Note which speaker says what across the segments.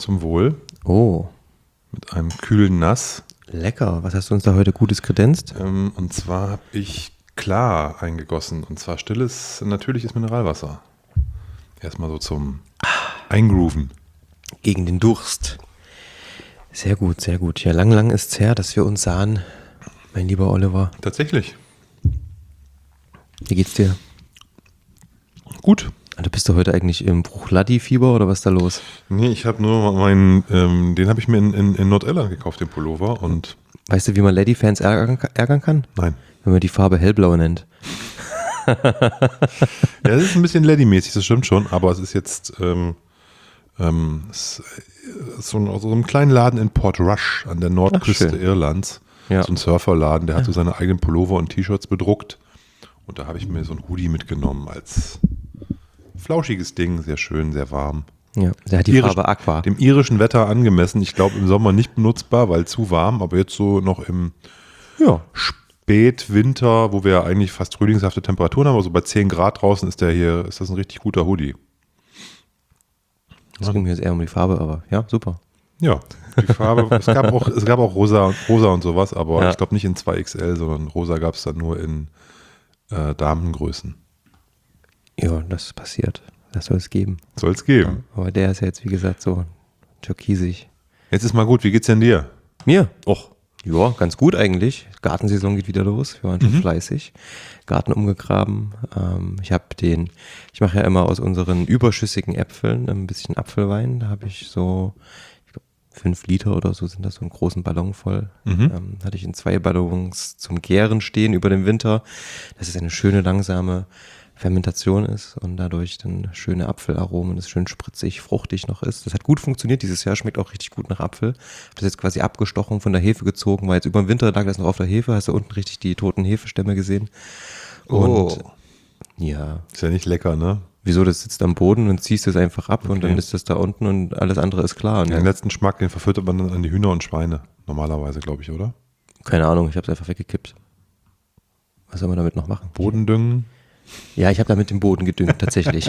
Speaker 1: Zum Wohl.
Speaker 2: Oh,
Speaker 1: Mit einem kühlen Nass.
Speaker 2: lecker. Was hast du uns da heute Gutes kredenzt?
Speaker 1: Und zwar habe ich klar eingegossen. Und zwar stilles, natürliches Mineralwasser. Erstmal so zum Eingrooven.
Speaker 2: Gegen den Durst. Sehr gut, sehr gut. Ja, lang ist's her, dass wir uns sahen, mein lieber Oliver.
Speaker 1: Tatsächlich.
Speaker 2: Wie geht's dir?
Speaker 1: Gut.
Speaker 2: Du bist du heute eigentlich im Bruchladi-Fieber oder was ist da los?
Speaker 1: Nee, ich habe nur meinen, den habe ich mir in Nordirland gekauft, den Pullover. Und
Speaker 2: Weißt du, wie man Lady-Fans ärgern kann?
Speaker 1: nein.
Speaker 2: Wenn man die Farbe hellblau nennt.
Speaker 1: Ja, das ist ein bisschen Lady-mäßig, das stimmt schon. Aber es ist jetzt es ist so ein kleinen Laden in Port Rush an der Nordküste
Speaker 2: schön.
Speaker 1: Irlands.
Speaker 2: Ja.
Speaker 1: So ein Surferladen, der hat so seine eigenen Pullover und T-Shirts bedruckt. Und da habe ich mir so ein Hoodie mitgenommen als flauschiges Ding, sehr schön, sehr warm.
Speaker 2: Ja, der hat die Farbe Aqua.
Speaker 1: Dem irischen Wetter angemessen. Ich glaube im Sommer nicht benutzbar, weil zu warm, aber jetzt so noch im
Speaker 2: Ja,
Speaker 1: Spätwinter, wo wir eigentlich fast frühlingshafte Temperaturen haben, also bei 10 Grad draußen ist das ein richtig guter Hoodie.
Speaker 2: es ging mir jetzt eher um die Farbe, aber ja, super.
Speaker 1: Ja, die Farbe, es gab auch rosa und sowas, aber
Speaker 2: Ja.
Speaker 1: ich glaube nicht in 2XL, sondern rosa gab es dann nur in Damengrößen.
Speaker 2: Ja, das passiert. Das soll es geben.
Speaker 1: Soll es geben.
Speaker 2: Aber der ist ja jetzt, wie gesagt, so türkisig.
Speaker 1: Jetzt ist mal gut, wie geht's denn dir?
Speaker 2: Mir? Och, ja, ganz gut eigentlich. Gartensaison geht wieder los. Wir waren schon fleißig. Garten umgegraben. Ich mache ja immer aus unseren überschüssigen Äpfeln ein bisschen Apfelwein. Da habe ich so, ich glaube, 5 Liter oder so sind das, so einen großen Ballon voll. Hatte ich in 2 Ballons zum Gären stehen über den Winter. Das ist eine schöne, langsame Fermentation ist und dadurch dann schöne Apfelaromen, das schön spritzig, fruchtig noch ist. Das hat gut funktioniert dieses Jahr, schmeckt auch richtig gut nach Apfel. Hab das jetzt quasi abgestochen, von der Hefe gezogen, weil jetzt über den Winter lag das noch auf der Hefe, hast du unten richtig die toten Hefestämme gesehen. Und ja,
Speaker 1: Ist ja nicht lecker, ne?
Speaker 2: wieso, das sitzt am Boden und ziehst es einfach ab und dann ist das da unten und alles andere ist klar.
Speaker 1: Den
Speaker 2: Ne?
Speaker 1: letzten Geschmack, den verfüttert man dann an die Hühner und Schweine. Normalerweise, glaube ich, oder?
Speaker 2: Keine Ahnung, ich habe es einfach weggekippt. Was soll man damit noch machen?
Speaker 1: Bodendüngen.
Speaker 2: Ja, ich habe da mit dem Boden gedüngt, tatsächlich.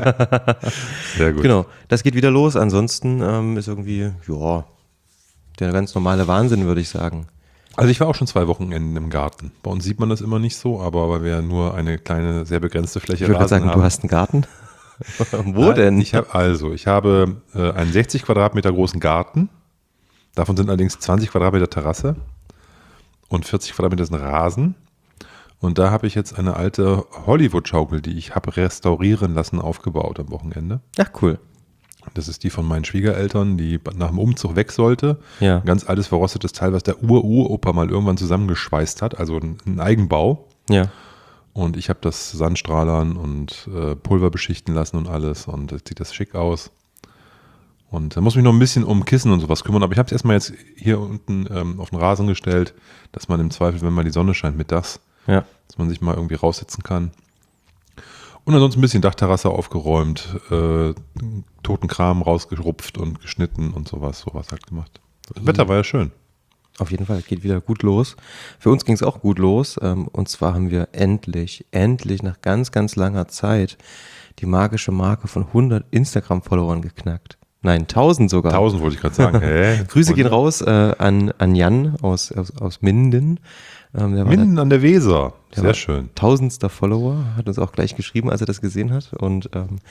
Speaker 1: Sehr gut.
Speaker 2: Genau, das geht wieder los. Ansonsten ist irgendwie, ja, der ganz normale Wahnsinn, würde ich sagen.
Speaker 1: Also ich war auch schon 2 Wochenenden im Garten. Bei uns sieht man das immer nicht so, aber weil wir ja nur eine kleine, sehr begrenzte Fläche
Speaker 2: Ich würde gerade sagen,
Speaker 1: haben.
Speaker 2: du hast einen Garten. Wo
Speaker 1: Nein,
Speaker 2: denn?
Speaker 1: Ich habe einen 60 Quadratmeter großen Garten. Davon sind allerdings 20 Quadratmeter Terrasse und 40 Quadratmeter sind Rasen. Und da habe ich jetzt eine alte Hollywood-Schaukel, die ich habe restaurieren lassen, aufgebaut am Wochenende.
Speaker 2: Ach, cool.
Speaker 1: Das ist die von meinen Schwiegereltern, die nach dem Umzug weg sollte.
Speaker 2: Ja.
Speaker 1: Ein ganz altes, verrostetes Teil, was der Uropa mal irgendwann zusammengeschweißt hat, also ein Eigenbau.
Speaker 2: Ja.
Speaker 1: Und ich habe das Sandstrahlern und Pulver beschichten lassen und alles. Und jetzt sieht das schick aus. Und da muss mich noch ein bisschen um Kissen und sowas kümmern. Aber ich habe es erstmal jetzt hier unten auf den Rasen gestellt, dass man im Zweifel, wenn mal die Sonne scheint, mittags,
Speaker 2: Ja.
Speaker 1: dass man sich mal irgendwie raussetzen kann. Und ansonsten ein bisschen Dachterrasse aufgeräumt, toten Kram rausgerupft und geschnitten und sowas halt gemacht. Das Wetter war ja schön.
Speaker 2: Auf jeden Fall, geht wieder gut los. Für uns ging es auch gut los. Und zwar haben wir endlich nach ganz, ganz langer Zeit die magische Marke von 100 Instagram-Followern geknackt. Nein, 1000 sogar.
Speaker 1: 1000 wollte ich gerade sagen. Hä?
Speaker 2: Grüße gehen raus an Jan aus Minden. Der war
Speaker 1: Minden an der Weser.
Speaker 2: der
Speaker 1: Sehr
Speaker 2: war
Speaker 1: schön.
Speaker 2: 1000. Follower, hat uns auch gleich geschrieben, als er das gesehen hat. Und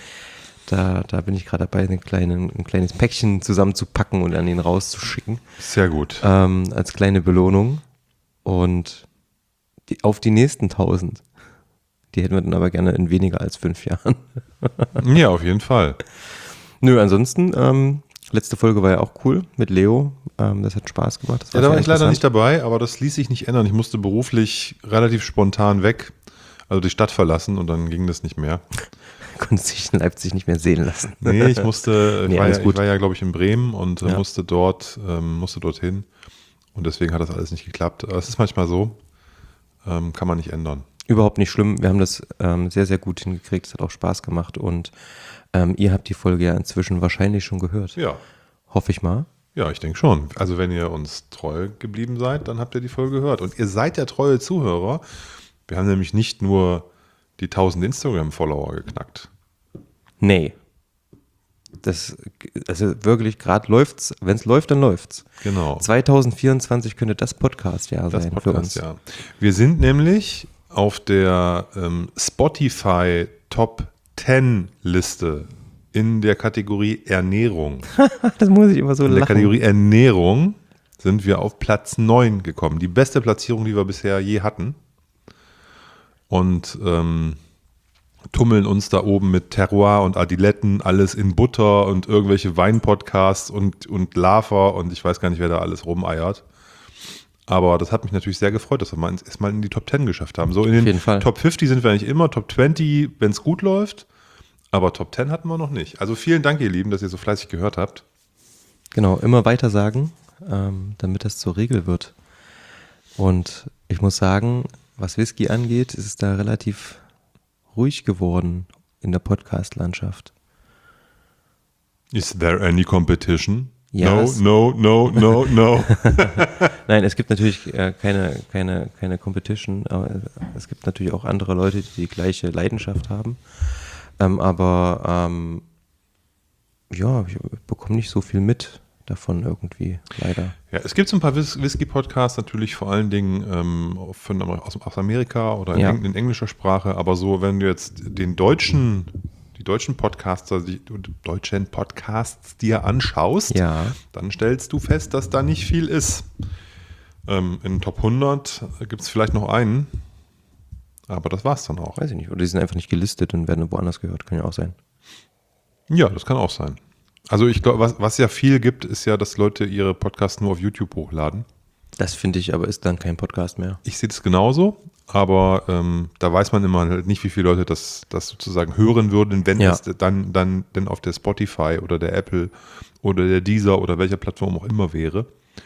Speaker 2: da bin ich gerade dabei, ein kleines Päckchen zusammenzupacken und an ihn rauszuschicken.
Speaker 1: Sehr gut.
Speaker 2: Als kleine Belohnung. Und auf die nächsten 1000. Die hätten wir dann aber gerne in weniger als 5 Jahren.
Speaker 1: Ja, auf jeden Fall.
Speaker 2: Nö, ansonsten, letzte Folge war ja auch cool mit Leo. Das hat Spaß gemacht. Das
Speaker 1: Ja, da war
Speaker 2: sehr
Speaker 1: ich leider nicht
Speaker 2: interessant.
Speaker 1: dabei, aber das ließ sich nicht ändern. Ich musste beruflich relativ spontan weg, also die Stadt verlassen und dann ging das nicht mehr.
Speaker 2: Konnte sich in Leipzig nicht mehr sehen lassen.
Speaker 1: Nee, ich musste,
Speaker 2: Nee,
Speaker 1: ich
Speaker 2: alles gut.
Speaker 1: war ja, glaube ich, in Bremen und
Speaker 2: Ja.
Speaker 1: musste dorthin und deswegen hat das alles nicht geklappt. Aber es ist manchmal so, kann man nicht ändern.
Speaker 2: Überhaupt nicht schlimm. Wir haben das sehr, sehr gut hingekriegt. Es hat auch Spaß gemacht. Und ihr habt die Folge ja inzwischen wahrscheinlich schon gehört.
Speaker 1: Ja.
Speaker 2: Hoffe ich mal.
Speaker 1: Ja, ich denke schon. Also wenn ihr uns treu geblieben seid, dann habt ihr die Folge gehört. Und ihr seid ja treue Zuhörer. Wir haben nämlich nicht nur die 1000 Instagram-Follower geknackt.
Speaker 2: Nee. Also wirklich, gerade läuft's, wenn es läuft, dann läuft's.
Speaker 1: Genau.
Speaker 2: 2024 könnte das Podcast-Jahr
Speaker 1: Das
Speaker 2: sein
Speaker 1: Podcast,
Speaker 2: für uns.
Speaker 1: ja. Wir sind nämlich auf der Spotify Top 10 Liste in der Kategorie Ernährung.
Speaker 2: Das muss ich immer so
Speaker 1: In der
Speaker 2: lachen.
Speaker 1: Kategorie Ernährung sind wir auf Platz 9 gekommen. Die beste Platzierung, die wir bisher je hatten. Und tummeln uns da oben mit Terroir und Adiletten, alles in Butter und irgendwelche Weinpodcasts und Lava und ich weiß gar nicht, wer da alles rumeiert. Aber das hat mich natürlich sehr gefreut, dass wir mal erstmal in die Top 10 geschafft haben. So in den
Speaker 2: jeden Fall.
Speaker 1: Top 50 sind wir eigentlich immer, Top 20, wenn es gut läuft. Aber Top 10 hatten wir noch nicht. Also vielen Dank, ihr Lieben, dass ihr so fleißig gehört habt.
Speaker 2: Genau, immer weiter sagen, damit das zur Regel wird. Und ich muss sagen, was Whisky angeht, ist es da relativ ruhig geworden in der Podcast-Landschaft.
Speaker 1: Is there any competition?
Speaker 2: Yes.
Speaker 1: No.
Speaker 2: Nein, es gibt natürlich keine Competition, aber es gibt natürlich auch andere Leute, die gleiche Leidenschaft haben. Ja, ich bekomme nicht so viel mit davon irgendwie, leider.
Speaker 1: Ja, es gibt so ein paar Whisky-Podcasts natürlich vor allen Dingen aus Amerika oder in englischer Sprache, aber so, wenn du jetzt die deutschen Podcasts dir anschaust, dann stellst du fest, dass da nicht viel ist. In Top 100 gibt es vielleicht noch einen, aber das war's dann auch.
Speaker 2: Weiß ich nicht, oder die sind einfach nicht gelistet und werden woanders gehört, kann ja auch sein.
Speaker 1: Ja, das kann auch sein. Also ich glaube, was ja viel gibt, ist ja, dass Leute ihre Podcasts nur auf YouTube hochladen.
Speaker 2: Das finde ich aber ist dann kein Podcast mehr.
Speaker 1: Ich sehe das genauso, aber da weiß man immer halt nicht, wie viele Leute das sozusagen hören würden, wenn es dann auf der Spotify oder der Apple oder der Deezer oder welcher Plattform auch immer wäre.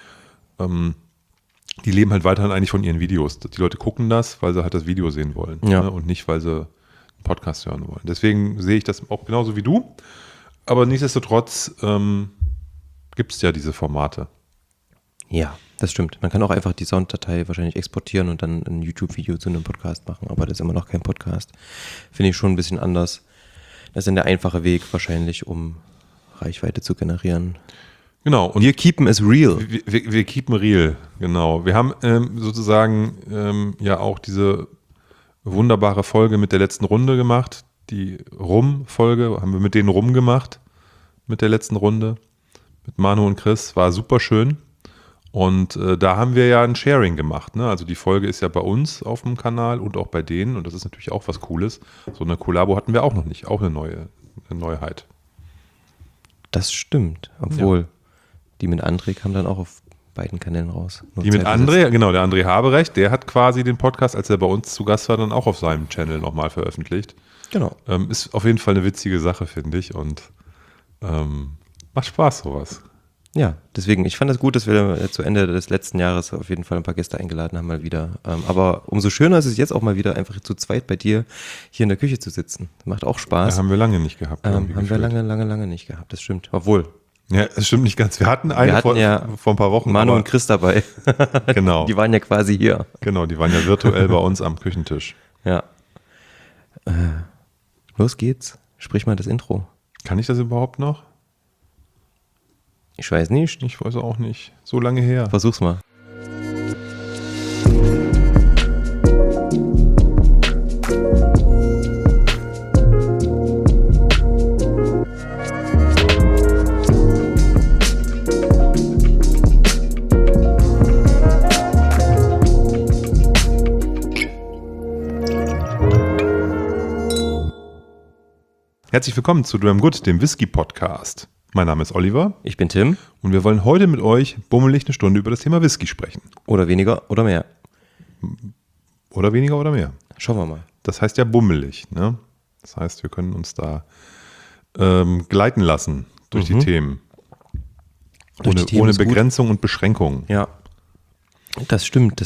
Speaker 1: Die leben halt weiterhin eigentlich von ihren Videos. Die Leute gucken das, weil sie halt das Video sehen wollen, ne? Und nicht, weil sie einen Podcast hören wollen. Deswegen sehe ich das auch genauso wie du. Aber nichtsdestotrotz gibt es ja diese Formate.
Speaker 2: Ja, das stimmt. Man kann auch einfach die Sounddatei wahrscheinlich exportieren und dann ein YouTube-Video zu einem Podcast machen, aber das ist immer noch kein Podcast. Finde ich schon ein bisschen anders. Das ist dann der einfache Weg wahrscheinlich, um Reichweite zu generieren.
Speaker 1: Genau. Und
Speaker 2: wir keepen es real.
Speaker 1: Wir keepen real, genau. Wir haben sozusagen ja auch diese wunderbare Folge mit der letzten Runde gemacht. Die Rum-Folge haben wir mit denen rumgemacht, mit der letzten Runde, mit Manu und Chris, war super schön und da haben wir ja ein Sharing gemacht, ne? Also die Folge ist ja bei uns auf dem Kanal und auch bei denen und das ist natürlich auch was Cooles. So eine Kollabo hatten wir auch noch nicht, auch eine Neuheit.
Speaker 2: Das stimmt, obwohl die mit André kam dann auch auf beiden Kanälen raus.
Speaker 1: Die mit André, genau, der André Haberecht, der hat quasi den Podcast, als er bei uns zu Gast war, dann auch auf seinem Channel nochmal veröffentlicht.
Speaker 2: Genau.
Speaker 1: Ist auf jeden Fall eine witzige Sache, finde ich. Und macht Spaß, sowas.
Speaker 2: Ja, deswegen, ich fand es gut, dass wir zu Ende des letzten Jahres auf jeden Fall ein paar Gäste eingeladen haben, mal wieder. Aber umso schöner ist es jetzt auch mal wieder, einfach zu zweit bei dir hier in der Küche zu sitzen. Macht auch Spaß.
Speaker 1: Ja, haben wir lange nicht gehabt.
Speaker 2: Haben wir lange nicht gehabt, das stimmt. Obwohl.
Speaker 1: Ja, es stimmt nicht ganz. Wir hatten vor ein paar Wochen.
Speaker 2: Manu und Chris dabei.
Speaker 1: Genau.
Speaker 2: Die waren ja quasi hier.
Speaker 1: Genau, die waren ja virtuell bei uns am Küchentisch.
Speaker 2: Ja. Los geht's. Sprich mal das Intro.
Speaker 1: Kann ich das überhaupt noch?
Speaker 2: Ich weiß nicht.
Speaker 1: Ich weiß auch nicht. So lange her.
Speaker 2: Versuch's mal.
Speaker 1: Herzlich willkommen zu Dram Good, dem Whisky-Podcast. Mein Name ist Oliver.
Speaker 2: Ich bin Tim.
Speaker 1: Und wir wollen heute mit euch bummelig eine Stunde über das Thema Whisky sprechen.
Speaker 2: Oder weniger oder mehr.
Speaker 1: Oder weniger oder mehr.
Speaker 2: Schauen wir mal.
Speaker 1: Das heißt ja bummelig, ne? Das heißt, wir können uns da gleiten lassen durch die Themen. Ohne Begrenzung und Beschränkung.
Speaker 2: Ja, das stimmt.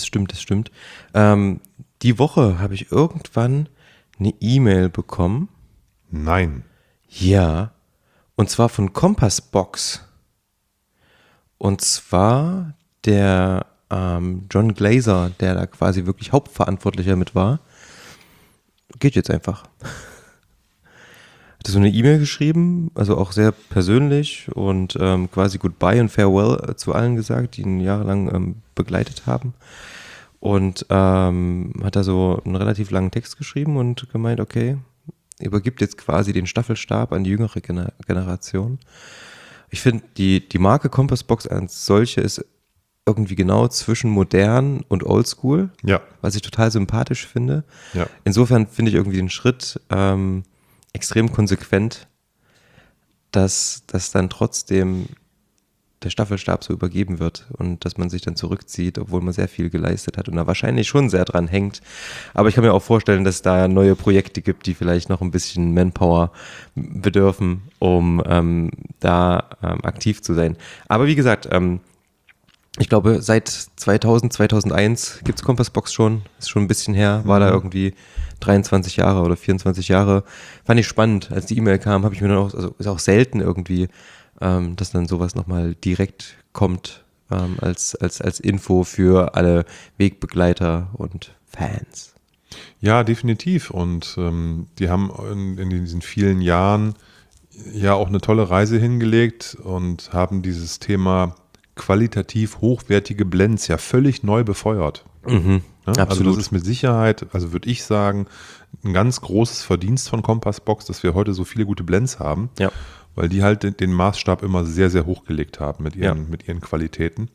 Speaker 2: Die Woche habe ich irgendwann eine E-Mail bekommen.
Speaker 1: Nein.
Speaker 2: Ja, und zwar von Compassbox. Und zwar der John Glaser, der da quasi wirklich Hauptverantwortlicher mit war, geht jetzt einfach. hatte so eine E-Mail geschrieben, also auch sehr persönlich und quasi Goodbye und Farewell zu allen gesagt, die ihn jahrelang begleitet haben. Und hat da so einen relativ langen Text geschrieben und gemeint, okay, übergibt jetzt quasi den Staffelstab an die jüngere Generation. Ich finde, die Marke Kompassbox als solche ist irgendwie genau zwischen modern und oldschool,
Speaker 1: Ja.
Speaker 2: was ich total sympathisch finde.
Speaker 1: Ja.
Speaker 2: Insofern finde ich irgendwie den Schritt extrem konsequent, dass dann trotzdem der Staffelstab so übergeben wird und dass man sich dann zurückzieht, obwohl man sehr viel geleistet hat und da wahrscheinlich schon sehr dran hängt. Aber ich kann mir auch vorstellen, dass es da neue Projekte gibt, die vielleicht noch ein bisschen Manpower bedürfen, um aktiv zu sein. Aber wie gesagt, ich glaube, seit 2000, 2001 gibt es Kompassbox schon, ist schon ein bisschen her, war da irgendwie 23 Jahre oder 24 Jahre. Fand ich spannend, als die E-Mail kam, habe ich mir dann auch, also ist auch selten irgendwie, dass dann sowas nochmal direkt kommt als Info für alle Wegbegleiter und Fans.
Speaker 1: Ja, definitiv. Und die haben in diesen vielen Jahren ja auch eine tolle Reise hingelegt und haben dieses Thema qualitativ hochwertige Blends ja völlig neu befeuert.
Speaker 2: Mhm,
Speaker 1: Ja,
Speaker 2: absolut.
Speaker 1: also das ist mit Sicherheit, also würde ich sagen, ein ganz großes Verdienst von Kompassbox, dass wir heute so viele gute Blends haben,
Speaker 2: Ja.
Speaker 1: weil die halt den Maßstab immer sehr, sehr hoch gelegt haben mit ihren Qualitäten.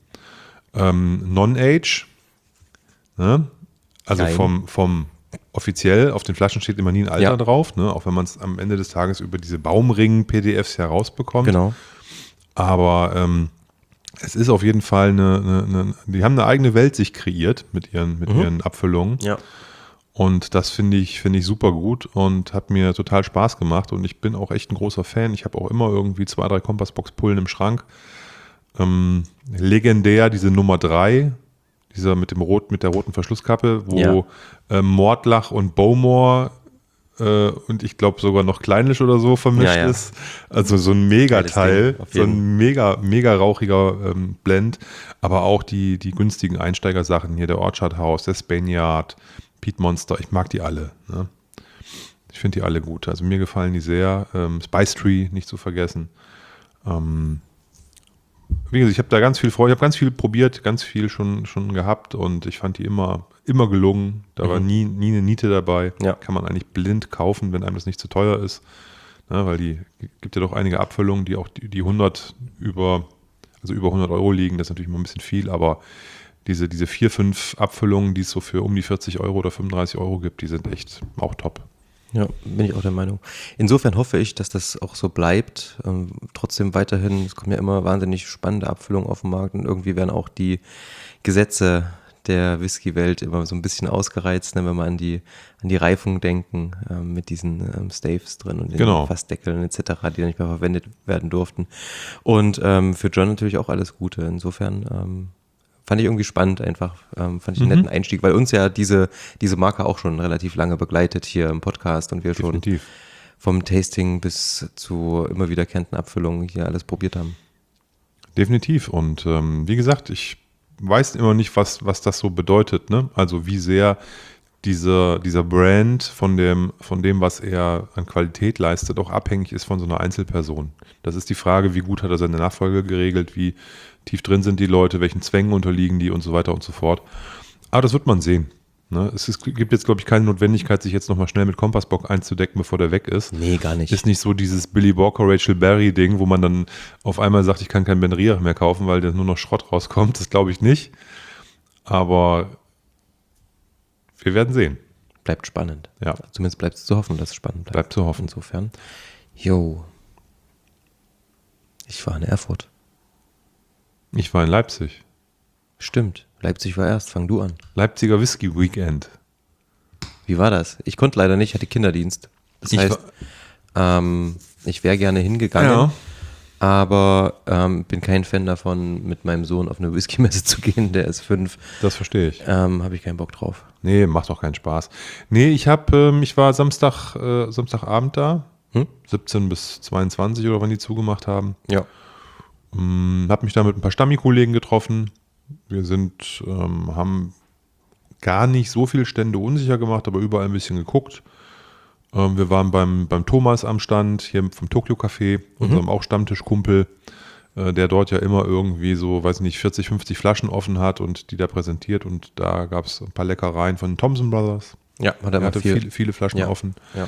Speaker 1: Non-Age, ne? Also
Speaker 2: Geil.
Speaker 1: vom offiziell auf den Flaschen steht immer nie ein Alter drauf, ne? Auch wenn man es am Ende des Tages über diese Baumring-PDFs herausbekommt.
Speaker 2: Genau.
Speaker 1: Aber es ist auf jeden Fall die haben eine eigene Welt sich kreiert mit ihren Abfüllungen.
Speaker 2: Ja.
Speaker 1: Und das finde ich super gut und hat mir total Spaß gemacht. Und ich bin auch echt ein großer Fan. Ich habe auch immer irgendwie 2, 3 Kompassbox-Pullen im Schrank. Legendär diese Nummer 3, dieser mit der roten Verschlusskappe, wo Mordlach und Bowmore und ich glaube sogar noch Kleinisch oder so vermischt ist. Also so ein Megateil, so ein mega rauchiger Blend. Aber auch die günstigen Einsteigersachen hier, der Orchard House, der Spaniard, Peat Monster, ich mag die alle. Ne? Ich finde die alle gut. Also mir gefallen die sehr. Spice Tree nicht zu vergessen. Wie gesagt, ich habe da ganz viel Freude, ich habe ganz viel probiert, ganz viel schon gehabt und ich fand die immer gelungen. Da war nie eine Niete dabei.
Speaker 2: Ja.
Speaker 1: Kann man eigentlich blind kaufen, wenn einem das nicht zu teuer ist. Ja, weil gibt ja doch einige Abfüllungen, die auch die 100 über 100 Euro liegen. Das ist natürlich immer ein bisschen viel, aber diese 4, 5 Abfüllungen, die es so für um die 40 Euro oder 35 Euro gibt, die sind echt auch top.
Speaker 2: Ja, bin ich auch der Meinung. Insofern hoffe ich, dass das auch so bleibt. Trotzdem weiterhin, es kommen ja immer wahnsinnig spannende Abfüllungen auf den Markt und irgendwie werden auch die Gesetze der Whisky-Welt immer so ein bisschen ausgereizt, ne, wenn wir an die Reifung denken, mit diesen Staves drin und den Fassdeckeln etc., die dann nicht mehr verwendet werden durften. Und für John natürlich auch alles Gute. Insofern fand ich irgendwie spannend einfach, fand ich einen netten Einstieg, weil uns ja diese Marke auch schon relativ lange begleitet hier im Podcast und wir
Speaker 1: Definitiv.
Speaker 2: schon vom Tasting bis zu immer wiederkehrenden Abfüllungen hier alles probiert haben.
Speaker 1: Definitiv und wie gesagt, ich weiß immer nicht, was das so bedeutet, ne? Also wie sehr dieser Brand von dem, was er an Qualität leistet, auch abhängig ist von so einer Einzelperson. Das ist die Frage, wie gut hat er seine Nachfolge geregelt, wie tief drin sind die Leute, welchen Zwängen unterliegen die und so weiter und so fort. Aber das wird man sehen. Ne? Gibt jetzt, glaube ich, keine Notwendigkeit, sich jetzt nochmal schnell mit Kompassbox einzudecken, bevor der weg ist.
Speaker 2: Nee, gar nicht.
Speaker 1: Ist nicht so dieses Billy Walker, Rachel Berry Ding, wo man dann auf einmal sagt, ich kann kein Ben Riach mehr kaufen, weil da nur noch Schrott rauskommt. Das glaube ich nicht. Aber wir werden sehen.
Speaker 2: Bleibt spannend.
Speaker 1: Ja.
Speaker 2: Zumindest bleibt es zu hoffen, dass es spannend bleibt.
Speaker 1: Bleibt zu hoffen.
Speaker 2: Insofern. Jo. Ich war in Erfurt.
Speaker 1: Ich war in Leipzig.
Speaker 2: Stimmt. Leipzig war erst. Fang du an.
Speaker 1: Leipziger Whisky Weekend.
Speaker 2: Wie war das? Ich konnte leider nicht, ich hatte Kinderdienst. Das heißt, ich wäre gerne hingegangen, aber bin kein Fan davon, mit meinem Sohn auf eine Whisky-Messe zu gehen. Der ist 5.
Speaker 1: Das verstehe ich.
Speaker 2: Habe ich keinen Bock drauf.
Speaker 1: Nee, macht auch keinen Spaß. Nee, ich war Samstagabend da, 17 bis 22 oder wann die zugemacht haben.
Speaker 2: Ja.
Speaker 1: Habe mich da mit ein paar Stammi-Kollegen getroffen. Wir haben gar nicht so viele Stände unsicher gemacht, aber überall ein bisschen geguckt. Wir waren beim Thomas am Stand, hier vom Tokyo Café, unserem auch Stammtischkumpel, der dort ja immer irgendwie so, weiß nicht, 40, 50 Flaschen offen hat und die da präsentiert. Und da gab es ein paar Leckereien von Thompson Brothers.
Speaker 2: Ja,
Speaker 1: Er hatte viele Flaschen offen.
Speaker 2: Ja.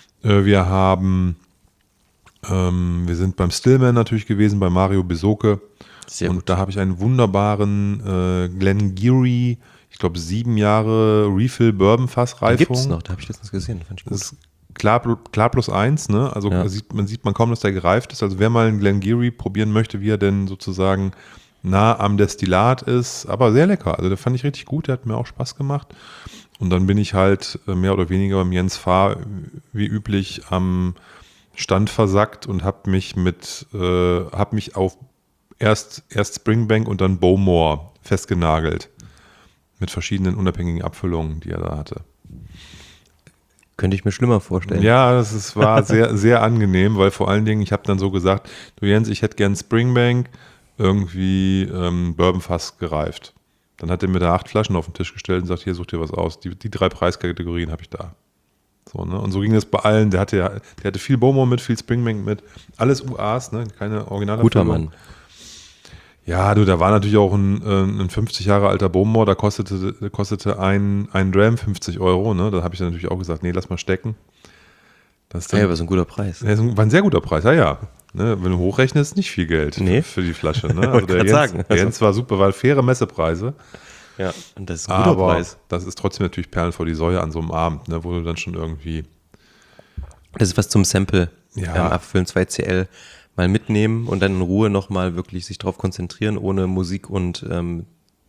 Speaker 1: Wir sind beim Stillman natürlich gewesen, bei Mario Besoke.
Speaker 2: Sehr
Speaker 1: und
Speaker 2: gut.
Speaker 1: da habe ich einen wunderbaren Glengarry, ich glaube 7 Jahre Refill Bourbon Fassreifung.
Speaker 2: Gibt es noch, da habe ich letztens gesehen, fand ich gut.
Speaker 1: Das ist klar plus 1, ne? Also
Speaker 2: Ja.
Speaker 1: man sieht kaum, dass der gereift ist. Also wer mal einen Glengarry probieren möchte, wie er denn sozusagen nah am Destillat ist, aber sehr lecker. Also der fand ich richtig gut, der hat mir auch Spaß gemacht. Und dann bin ich halt mehr oder weniger beim Jens Fahr wie üblich am Stand versackt und habe mich auf erst Springbank und dann Bowmore festgenagelt. Mit verschiedenen unabhängigen Abfüllungen, die er da hatte.
Speaker 2: Könnte ich mir schlimmer vorstellen.
Speaker 1: Ja, war sehr, sehr angenehm, weil vor allen Dingen, ich habe dann so gesagt, du Jens, ich hätte gern Springbank, irgendwie Bourbonfass gereift. Dann hat er mir da 8 Flaschen auf den Tisch gestellt und sagt, hier, such dir was aus. Die 3 Preiskategorien habe ich da. So, ne? Und so ging das bei allen. Der hatte viel Bowmore mit, viel Springbank mit. Alles UAs, ne? Keine Originale.
Speaker 2: Guter Mann.
Speaker 1: Ja, da war natürlich auch ein 50 Jahre alter Bowmore, da kostete ein Dram 50 Euro. Ne? Da habe ich dann natürlich auch gesagt, nee, lass mal stecken. Das ist dann,
Speaker 2: aber so ein guter Preis.
Speaker 1: war ein sehr guter Preis, ja. Ne? Wenn du hochrechnest, nicht viel Geld für die Flasche. Ne? Also der Jens war super, weil faire Messepreise.
Speaker 2: Ja, und das ist ein guter Preis.
Speaker 1: Das ist trotzdem natürlich Perlen vor die Säue an so einem Abend, ne? Wo du dann schon irgendwie...
Speaker 2: Das ist was zum Sample
Speaker 1: Ja.
Speaker 2: abfüllen, 2CL mal mitnehmen und dann in Ruhe nochmal wirklich sich drauf konzentrieren, ohne Musik und
Speaker 1: Genau,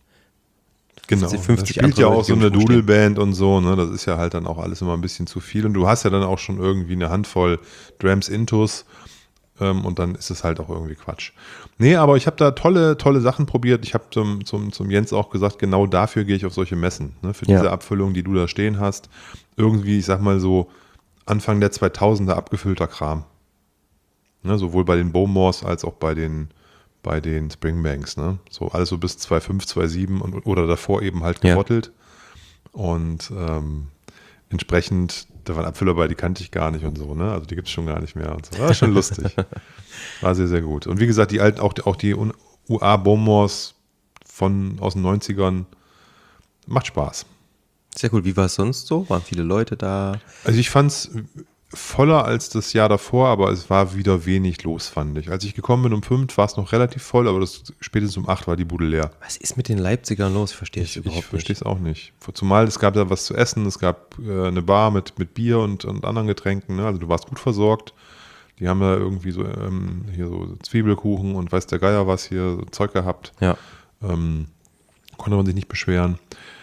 Speaker 2: 50
Speaker 1: das spielt
Speaker 2: andere
Speaker 1: ja auch
Speaker 2: Leute,
Speaker 1: so
Speaker 2: die
Speaker 1: eine
Speaker 2: rumstehen.
Speaker 1: Doodle-Band und so, ne? Das ist ja halt dann auch alles immer ein bisschen zu viel und du hast ja dann auch schon irgendwie eine Handvoll Drams Intus und dann ist es halt auch irgendwie Quatsch. Nee, aber ich habe da tolle Sachen probiert. Ich habe zum Jens auch gesagt, genau dafür gehe ich auf solche Messen, ne? Für diese Abfüllung, die du da stehen hast. Irgendwie, ich sag mal so, Anfang der 2000er abgefüllter Kram. Ne? Sowohl bei den Bowmores als auch bei den Springbanks, ne? So alles so bis 2,5, 2,7 oder davor eben halt gebottelt. Und entsprechend, da waren Abfüller bei, die kannte ich gar nicht und so, ne? Also die gibt es schon gar nicht mehr und so. War schon lustig. War sehr, sehr gut. Und wie gesagt, die alten, auch die UA Bowmores aus den 90ern, macht Spaß.
Speaker 2: Sehr cool. Wie war es sonst so? Waren viele Leute da?
Speaker 1: Also ich fand es voller als das Jahr davor, aber es war wieder wenig los, fand ich. Als ich gekommen bin um 5, war es noch relativ voll, aber spätestens um 8 war die Bude leer.
Speaker 2: Was ist mit den Leipzigern los? Ich verstehe es
Speaker 1: Ich
Speaker 2: überhaupt
Speaker 1: verstehe
Speaker 2: nicht.
Speaker 1: es auch nicht. Zumal es gab da was zu essen, es gab eine Bar mit Bier und anderen Getränken. Ne? Also du warst gut versorgt. Die haben da irgendwie so hier so Zwiebelkuchen und weiß der Geier was hier, so Zeug gehabt.
Speaker 2: Ja.
Speaker 1: Konnte man sich nicht beschweren.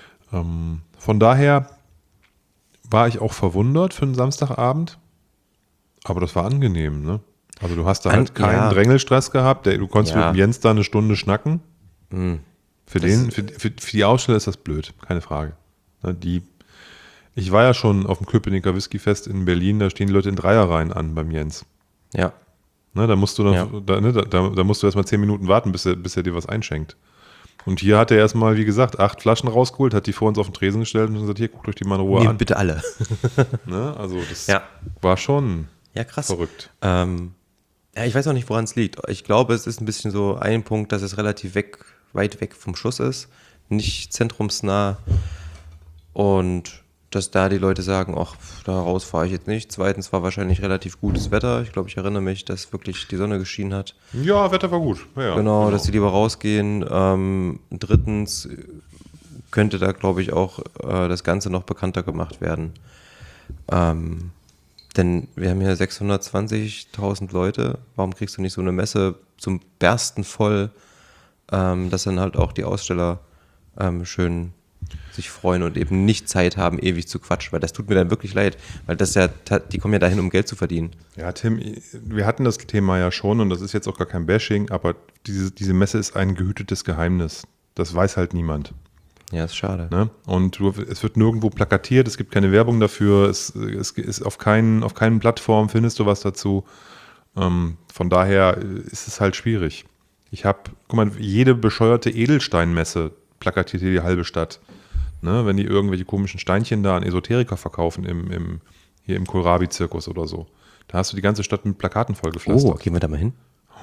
Speaker 1: Von daher war ich auch verwundert für einen Samstagabend, aber das war angenehm, ne? Also du hast da halt keinen Drängelstress gehabt, du konntest mit dem Jens da eine Stunde schnacken. Für die Aussteller ist das blöd, keine Frage. Ne, ich war ja schon auf dem Köpenicker Whiskyfest in Berlin, da stehen die Leute in Dreierreihen an beim Jens.
Speaker 2: Ja.
Speaker 1: Ne, da musst du da musst du erstmal 10 Minuten warten, bis er dir was einschenkt. Und hier hat er erstmal, wie gesagt, 8 Flaschen rausgeholt, hat die vor uns auf den Tresen gestellt und gesagt, hier, guckt euch die mal in Ruhe an.
Speaker 2: Bitte alle.
Speaker 1: Ne? Also das war schon
Speaker 2: krass.
Speaker 1: verrückt.
Speaker 2: Ich weiß auch nicht, woran es liegt. Ich glaube, es ist ein bisschen so ein Punkt, dass es relativ weit weg vom Schuss ist, nicht zentrumsnah und dass da die Leute sagen, ach, da raus fahre ich jetzt nicht. Zweitens war wahrscheinlich relativ gutes Wetter. Ich glaube, ich erinnere mich, dass wirklich die Sonne geschienen hat.
Speaker 1: Ja, Wetter war gut. Ja,
Speaker 2: Genau, dass sie lieber rausgehen. Drittens könnte da, glaube ich, auch das Ganze noch bekannter gemacht werden. Denn wir haben hier 620.000 Leute. Warum kriegst du nicht so eine Messe zum Bersten voll, dass dann halt auch die Aussteller schön sich freuen und eben nicht Zeit haben, ewig zu quatschen, weil das tut mir dann wirklich leid, weil die kommen ja dahin, um Geld zu verdienen.
Speaker 1: Ja, Tim, wir hatten das Thema ja schon und das ist jetzt auch gar kein Bashing, aber diese Messe ist ein gehütetes Geheimnis. Das weiß halt niemand.
Speaker 2: Ja, ist schade.
Speaker 1: Ne? Und es wird nirgendwo plakatiert, es gibt keine Werbung dafür, es ist auf keinen Plattformen findest du was dazu. Von daher ist es halt schwierig. Guck mal, jede bescheuerte Edelsteinmesse plakatiert hier die halbe Stadt. Ne? Wenn die irgendwelche komischen Steinchen da an Esoteriker verkaufen Hier im Kohlrabi-Zirkus oder so. Da hast du die ganze Stadt mit Plakaten vollgepflastert.
Speaker 2: Gehen wir da mal hin?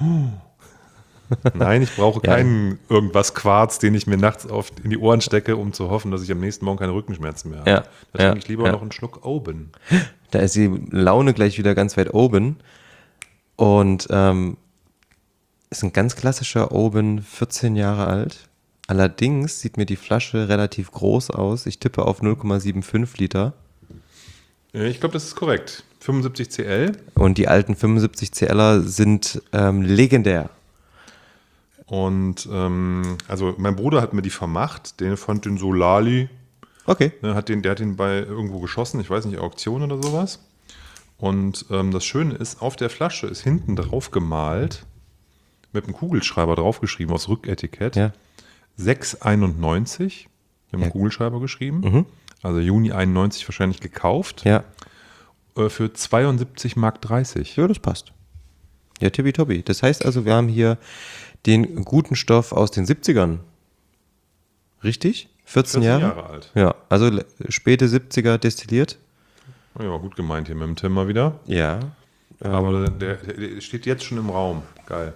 Speaker 1: Nein, ich brauche keinen irgendwas Quarz, den ich mir nachts oft in die Ohren stecke, um zu hoffen, dass ich am nächsten Morgen keine Rückenschmerzen mehr habe.
Speaker 2: Ja,
Speaker 1: Da trinke ich lieber noch einen Schluck Oben.
Speaker 2: Da ist die Laune gleich wieder ganz weit oben. Und ist ein ganz klassischer Oben, 14 Jahre alt. Allerdings sieht mir die Flasche relativ groß aus. Ich tippe auf 0,75 Liter.
Speaker 1: Ich glaube, das ist korrekt. 75 CL.
Speaker 2: Und die alten 75 CLer sind legendär.
Speaker 1: Und also mein Bruder hat mir die vermacht, den fand den so lali.
Speaker 2: Okay.
Speaker 1: Der hat den bei irgendwo geschossen, ich weiß nicht, Auktion oder sowas. Und das Schöne ist, auf der Flasche ist hinten drauf gemalt, mit einem Kugelschreiber draufgeschrieben, aufs Rücketikett,
Speaker 2: Ja.
Speaker 1: 6,91. Wir haben einen Kugelschreiber geschrieben. Also Juni 91 wahrscheinlich gekauft.
Speaker 2: Ja.
Speaker 1: Für 72,30 Mark.
Speaker 2: Ja, das passt. Ja, tippitoppi. Das heißt also, wir haben hier den guten Stoff aus den 70ern. Richtig? 14 Jahre?
Speaker 1: alt.
Speaker 2: Ja, also späte 70er destilliert.
Speaker 1: Ja, gut gemeint hier mit dem Tim mal wieder.
Speaker 2: Ja.
Speaker 1: Aber der steht jetzt schon im Raum. Geil.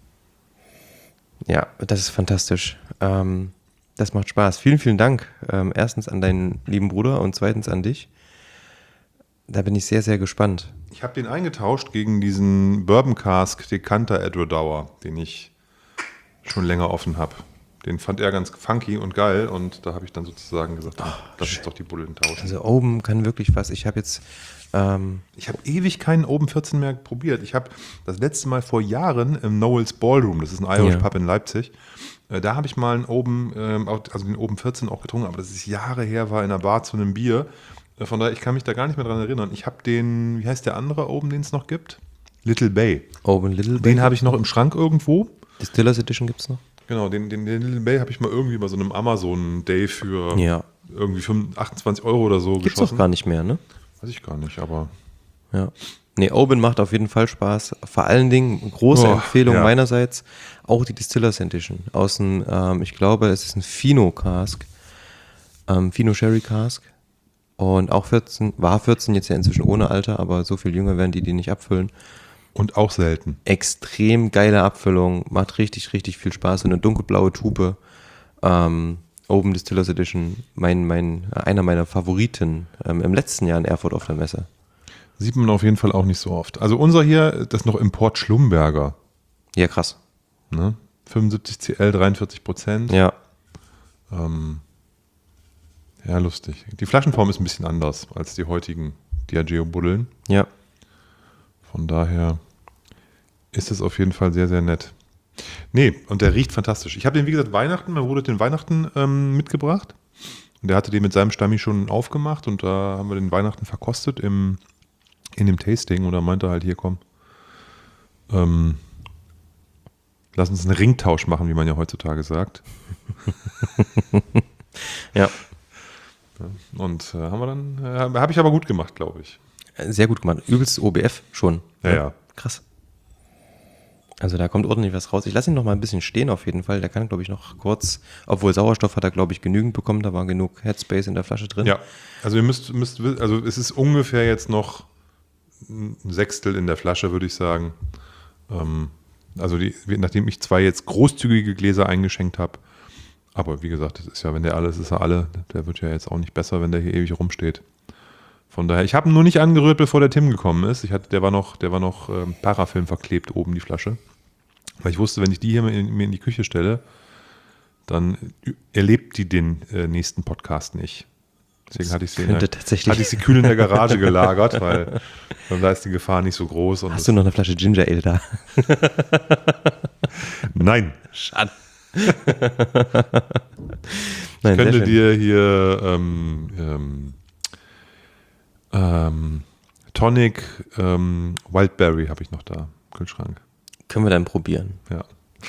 Speaker 2: Ja, das ist fantastisch. Das macht Spaß. Vielen, vielen Dank. Erstens an deinen lieben Bruder und zweitens an dich. Da bin ich sehr, sehr gespannt.
Speaker 1: Ich habe den eingetauscht gegen diesen Bourbon Cask Decanter Edward Dower, den ich schon länger offen habe. Den fand er ganz funky und geil und da habe ich dann sozusagen gesagt, lass uns doch die Bullen tauschen.
Speaker 2: Also Oben kann wirklich was. Ich habe jetzt
Speaker 1: Ich habe ewig keinen Oben 14 mehr probiert. Ich habe das letzte Mal vor Jahren im Noel's Ballroom, das ist ein Irish Pub in Leipzig, da habe ich mal einen Oben, also den Oben 14 auch getrunken, aber das ist Jahre her, war in einer Bar zu einem Bier. Von daher, ich kann mich da gar nicht mehr dran erinnern. Ich habe den, wie heißt der andere Oben, den es noch gibt? Little Bay.
Speaker 2: Oben Little Bay.
Speaker 1: Den habe ich noch im Schrank irgendwo.
Speaker 2: Distillers Edition gibt es noch.
Speaker 1: Genau, den Little Bay habe ich mal irgendwie bei so einem Amazon-Day für irgendwie 28 € oder so
Speaker 2: Gibt's
Speaker 1: geschossen.
Speaker 2: doch gar nicht mehr, ne?
Speaker 1: Weiß ich gar nicht, aber...
Speaker 2: Ja. Nee, Oben macht auf jeden Fall Spaß. Vor allen Dingen große Empfehlung meinerseits, auch die Distillers Edition. Aus dem, ich glaube, es ist ein Fino Cask. Fino Sherry Cask. Und auch 14, war 14 jetzt ja inzwischen ohne Alter, aber so viel jünger werden die nicht abfüllen.
Speaker 1: Und auch selten.
Speaker 2: Extrem geile Abfüllung, macht richtig, richtig viel Spaß. So eine dunkelblaue Tube. Oben Distillers Edition, einer meiner Favoriten im letzten Jahr in Erfurt auf der Messe.
Speaker 1: Sieht man auf jeden Fall auch nicht so oft. Also unser hier, das ist noch Import Schlumberger.
Speaker 2: Ja, krass.
Speaker 1: Ne? 75 CL, 43%.
Speaker 2: Ja.
Speaker 1: Ja, lustig. Die Flaschenform ist ein bisschen anders als die heutigen Diageo-Buddeln.
Speaker 2: Ja.
Speaker 1: Von daher ist es auf jeden Fall sehr, sehr nett. Nee, und der riecht fantastisch. Ich habe den, wie gesagt, Weihnachten, mein Bruder hat den Weihnachten mitgebracht. Und der hatte den mit seinem Stammi schon aufgemacht und da haben wir den Weihnachten verkostet in dem Tasting und da meinte er halt, hier komm, lass uns einen Ringtausch machen, wie man ja heutzutage sagt.
Speaker 2: Ja.
Speaker 1: Und haben wir dann, habe ich aber gut gemacht, glaube ich.
Speaker 2: Sehr gut gemacht. Übelst OBF schon.
Speaker 1: Ja.
Speaker 2: Krass. Also da kommt ordentlich was raus. Ich lasse ihn noch mal ein bisschen stehen auf jeden Fall. Der kann, glaube ich, noch kurz, obwohl Sauerstoff hat er, glaube ich, genügend bekommen. Da war genug Headspace in der Flasche drin.
Speaker 1: Ja, also ihr müsst also es ist ungefähr jetzt noch ein Sechstel in der Flasche, würde ich sagen. Also nachdem ich 2 jetzt großzügige Gläser eingeschenkt habe, aber wie gesagt, das ist ja, wenn der alles ist, er alle. Der wird ja jetzt auch nicht besser, wenn der hier ewig rumsteht. Von daher, ich habe ihn nur nicht angerührt, bevor der Tim gekommen ist. Der war noch Parafilm verklebt oben, die Flasche. Weil ich wusste, wenn ich die hier mir in die Küche stelle, dann erlebt die den nächsten Podcast nicht. Deswegen hatte ich sie kühl in der Garage gelagert, weil da ist die Gefahr nicht so groß. Und
Speaker 2: Hast du noch eine Flasche Ginger Ale da?
Speaker 1: Nein.
Speaker 2: Schade.
Speaker 1: Ich könnte dir hier Tonic Wildberry habe ich noch da im Kühlschrank.
Speaker 2: Können wir dann probieren.
Speaker 1: Ja.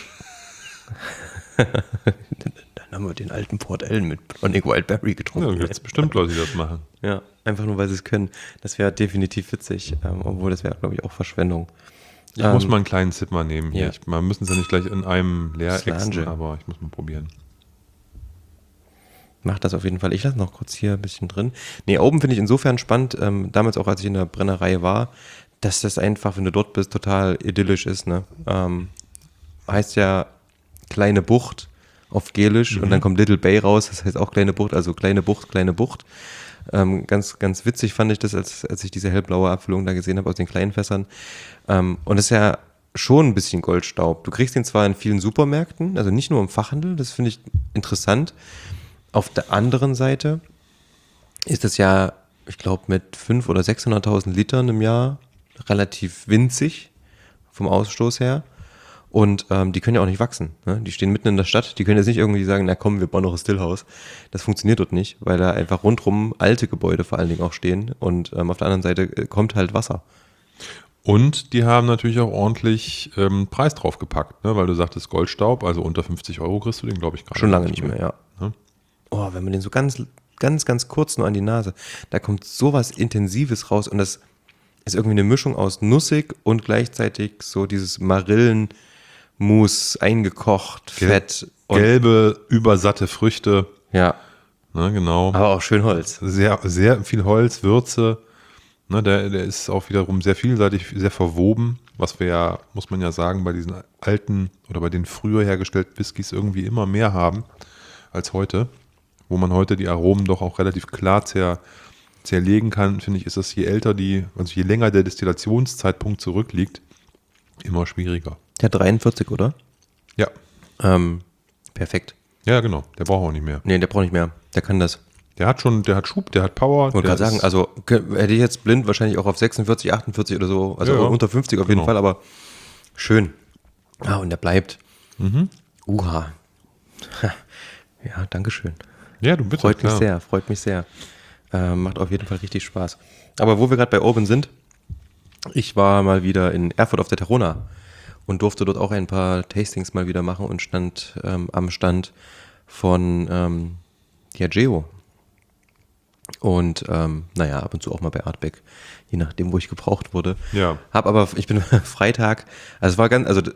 Speaker 2: Dann haben wir den alten Port Ellen mit Tonic Wildberry getrunken.
Speaker 1: Ja, gibt es bestimmt Leute, die das machen.
Speaker 2: Ja, einfach nur, weil sie es können. Das wäre definitiv witzig, obwohl das wäre, glaube ich, auch Verschwendung.
Speaker 1: Ich muss mal einen kleinen Sip mal nehmen hier.
Speaker 2: Ja.
Speaker 1: Wir müssen es ja nicht gleich in einem leer
Speaker 2: Slange.
Speaker 1: exen, aber ich muss mal probieren.
Speaker 2: Mach das auf jeden Fall. Ich lasse noch kurz hier ein bisschen drin. Nee, Oben finde ich insofern spannend, damals auch, als ich in der Brennerei war, dass das einfach, wenn du dort bist, total idyllisch ist. Ne? Heißt ja kleine Bucht auf Gälisch und dann kommt Little Bay raus, das heißt auch kleine Bucht, also kleine Bucht, kleine Bucht. Ganz, ganz witzig fand ich das, als ich diese hellblaue Abfüllung da gesehen habe aus den kleinen Fässern. Und das ist ja schon ein bisschen Goldstaub. Du kriegst den zwar in vielen Supermärkten, also nicht nur im Fachhandel, das finde ich interessant. Auf der anderen Seite ist es ja, ich glaube, mit 500.000 oder 600.000 Litern im Jahr relativ winzig vom Ausstoß her. Und die können ja auch nicht wachsen. Ne? Die stehen mitten in der Stadt. Die können jetzt nicht irgendwie sagen, na komm, wir bauen noch ein Stillhaus. Das funktioniert dort nicht, weil da einfach rundrum alte Gebäude vor allen Dingen auch stehen. Und auf der anderen Seite kommt halt Wasser.
Speaker 1: Und die haben natürlich auch ordentlich Preis drauf gepackt, ne? Weil du sagtest Goldstaub, also unter 50 Euro kriegst du den, glaube ich, gerade.
Speaker 2: Schon lange nicht mehr, ja.
Speaker 1: Ne?
Speaker 2: Oh, wenn man den so ganz, ganz, ganz kurz nur an die Nase, da kommt sowas Intensives raus und das ist irgendwie eine Mischung aus nussig und gleichzeitig so dieses Marillenmus eingekocht, Fett. Und,
Speaker 1: Gelbe, übersatte Früchte.
Speaker 2: ja,
Speaker 1: Ne, genau.
Speaker 2: aber auch schön Holz.
Speaker 1: Sehr, sehr viel Holz, Würze. Ne, der ist auch wiederum sehr vielseitig, sehr verwoben, was wir ja, muss man ja sagen, bei diesen alten oder bei den früher hergestellten Whiskys irgendwie immer mehr haben als heute. Wo man heute die Aromen doch auch relativ klar zerlegen kann, finde ich, ist das je älter also je länger der Destillationszeitpunkt zurückliegt, immer schwieriger.
Speaker 2: Der 43, oder?
Speaker 1: Ja,
Speaker 2: Perfekt.
Speaker 1: ja genau, der braucht auch nicht mehr.
Speaker 2: Nee, der braucht nicht mehr. Der kann das.
Speaker 1: Der hat Schub, der hat Power.
Speaker 2: Ich wollte gerade sagen, also hätte ich jetzt blind wahrscheinlich auch auf 46, 48 oder so, also
Speaker 1: Ja, ja.
Speaker 2: unter 50 auf jeden
Speaker 1: Genau.
Speaker 2: Fall, aber schön. Ah, und der bleibt. Uha. Ja, dankeschön.
Speaker 1: Ja, du bitte.
Speaker 2: Freut mich
Speaker 1: klar.
Speaker 2: sehr, freut mich sehr. Macht auf jeden Fall richtig Spaß. Aber wo wir gerade bei Open sind, ich war mal wieder in Erfurt auf der Terrona und durfte dort auch ein paar Tastings mal wieder machen und stand am Stand von Diageo. Und ab und zu auch mal bei Artback, je nachdem, wo ich gebraucht wurde.
Speaker 1: Ja.
Speaker 2: Ich bin Freitag, also es war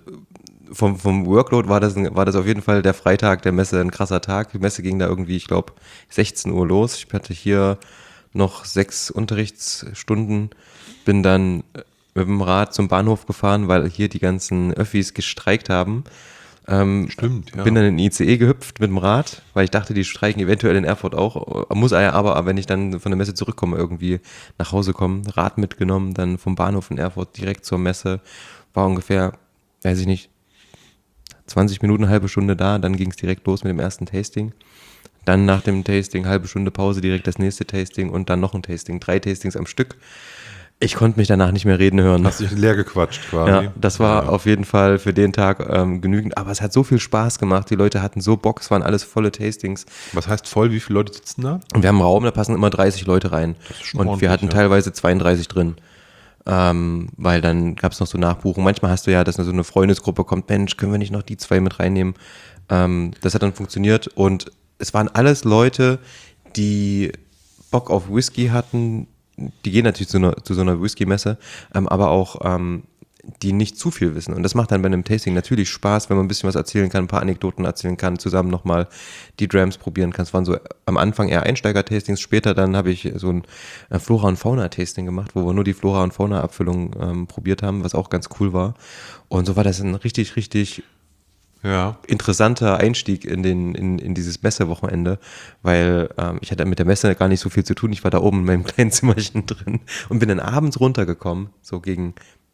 Speaker 2: vom Workload war das auf jeden Fall der Freitag der Messe ein krasser Tag. Die Messe ging da irgendwie, ich glaube, 16 Uhr los. Ich hatte hier noch 6 Unterrichtsstunden, bin dann mit dem Rad zum Bahnhof gefahren, weil hier die ganzen Öffis gestreikt haben.
Speaker 1: Stimmt, ja.
Speaker 2: Bin dann in den ICE gehüpft mit dem Rad, weil ich dachte, die streiken eventuell in Erfurt auch. Muss aber, wenn ich dann von der Messe zurückkomme, irgendwie nach Hause kommen, Rad mitgenommen, dann vom Bahnhof in Erfurt direkt zur Messe. War ungefähr, weiß ich nicht, 20 Minuten, halbe Stunde da, dann ging es direkt los mit dem ersten Tasting. Dann nach dem Tasting, halbe Stunde Pause, direkt das nächste Tasting und dann noch ein Tasting. 3 Tastings am Stück. Ich konnte mich danach nicht mehr reden hören.
Speaker 1: Hast dich leer gequatscht quasi.
Speaker 2: Ja, das war auf jeden Fall für den Tag genügend. Aber es hat so viel Spaß gemacht. Die Leute hatten so Bock, es waren alles volle Tastings.
Speaker 1: Was heißt voll? Wie viele Leute sitzen da?
Speaker 2: Und wir haben einen Raum, da passen immer 30 Leute rein.
Speaker 1: Das ist schon
Speaker 2: Und
Speaker 1: ordentlich,
Speaker 2: wir hatten
Speaker 1: ja.
Speaker 2: teilweise 32 drin. Weil dann gab es noch so Nachbuchungen. Manchmal hast du ja, dass so eine Freundesgruppe kommt, Mensch, können wir nicht noch die 2 mit reinnehmen? Das hat dann funktioniert und es waren alles Leute, die Bock auf Whisky hatten. Die gehen natürlich zu so einer Whisky-Messe, aber auch die nicht zu viel wissen. Und das macht dann bei einem Tasting natürlich Spaß, wenn man ein bisschen was erzählen kann, ein paar Anekdoten erzählen kann, zusammen nochmal die Drams probieren kann. Es waren so am Anfang eher Einsteiger-Tastings, später dann habe ich so ein Flora- und Fauna-Tasting gemacht, wo wir nur die Flora- und Fauna-Abfüllung probiert haben, was auch ganz cool war. Und so war das ein richtig, richtig
Speaker 1: Ja.
Speaker 2: interessanter Einstieg in dieses Messewochenende, weil ich hatte mit der Messe gar nicht so viel zu tun. Ich war da oben in meinem kleinen Zimmerchen drin und bin dann abends runtergekommen, so gegen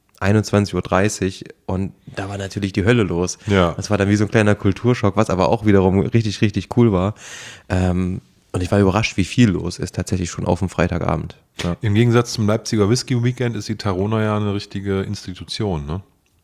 Speaker 2: 21:30 Uhr und da war natürlich die Hölle los.
Speaker 1: Ja.
Speaker 2: Das war dann wie so ein kleiner Kulturschock, was aber auch wiederum richtig, richtig cool war. Und ich war überrascht, wie viel los ist tatsächlich schon auf dem Freitagabend. Ja.
Speaker 1: Im Gegensatz zum Leipziger Whisky Weekend ist die Terrona ja eine richtige Institution, ne?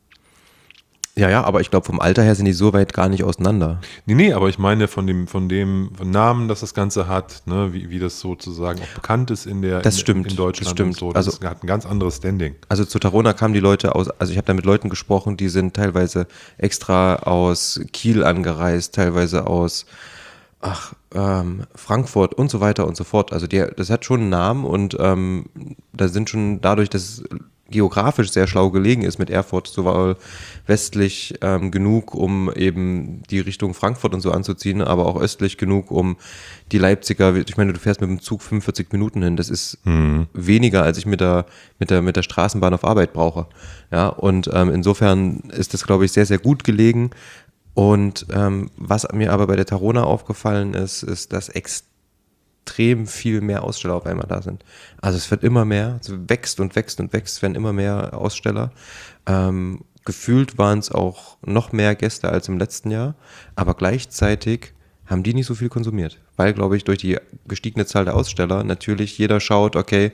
Speaker 2: Ja, aber ich glaube, vom Alter her sind die so weit gar nicht auseinander.
Speaker 1: Nee, aber ich meine von dem Namen, das Ganze hat, ne, wie das sozusagen auch bekannt ist in Deutschland
Speaker 2: das stimmt.
Speaker 1: und so. Das hat ein ganz anderes Standing.
Speaker 2: Also zu Tarona kamen die Leute also ich habe da mit Leuten gesprochen, die sind teilweise extra aus Kiel angereist, teilweise aus Frankfurt und so weiter und so fort. Also das hat schon einen Namen und da sind schon dadurch, dass geografisch sehr schlau gelegen ist mit Erfurt, sowohl westlich genug, um eben die Richtung Frankfurt und so anzuziehen, aber auch östlich genug, um die Leipziger, ich meine, du fährst mit dem Zug 45 Minuten hin, das ist weniger, als ich mit der Straßenbahn auf Arbeit brauche. Ja, und insofern ist das, glaube ich, sehr, sehr gut gelegen. Und was mir aber bei der Tarona aufgefallen ist, dass extrem viel mehr Aussteller auf einmal da sind. Also es wird immer mehr, es wächst und wächst und wächst, es werden immer mehr Aussteller. Gefühlt waren es auch noch mehr Gäste als im letzten Jahr, aber gleichzeitig haben die nicht so viel konsumiert, weil, glaube ich, durch die gestiegene Zahl der Aussteller natürlich jeder schaut, okay,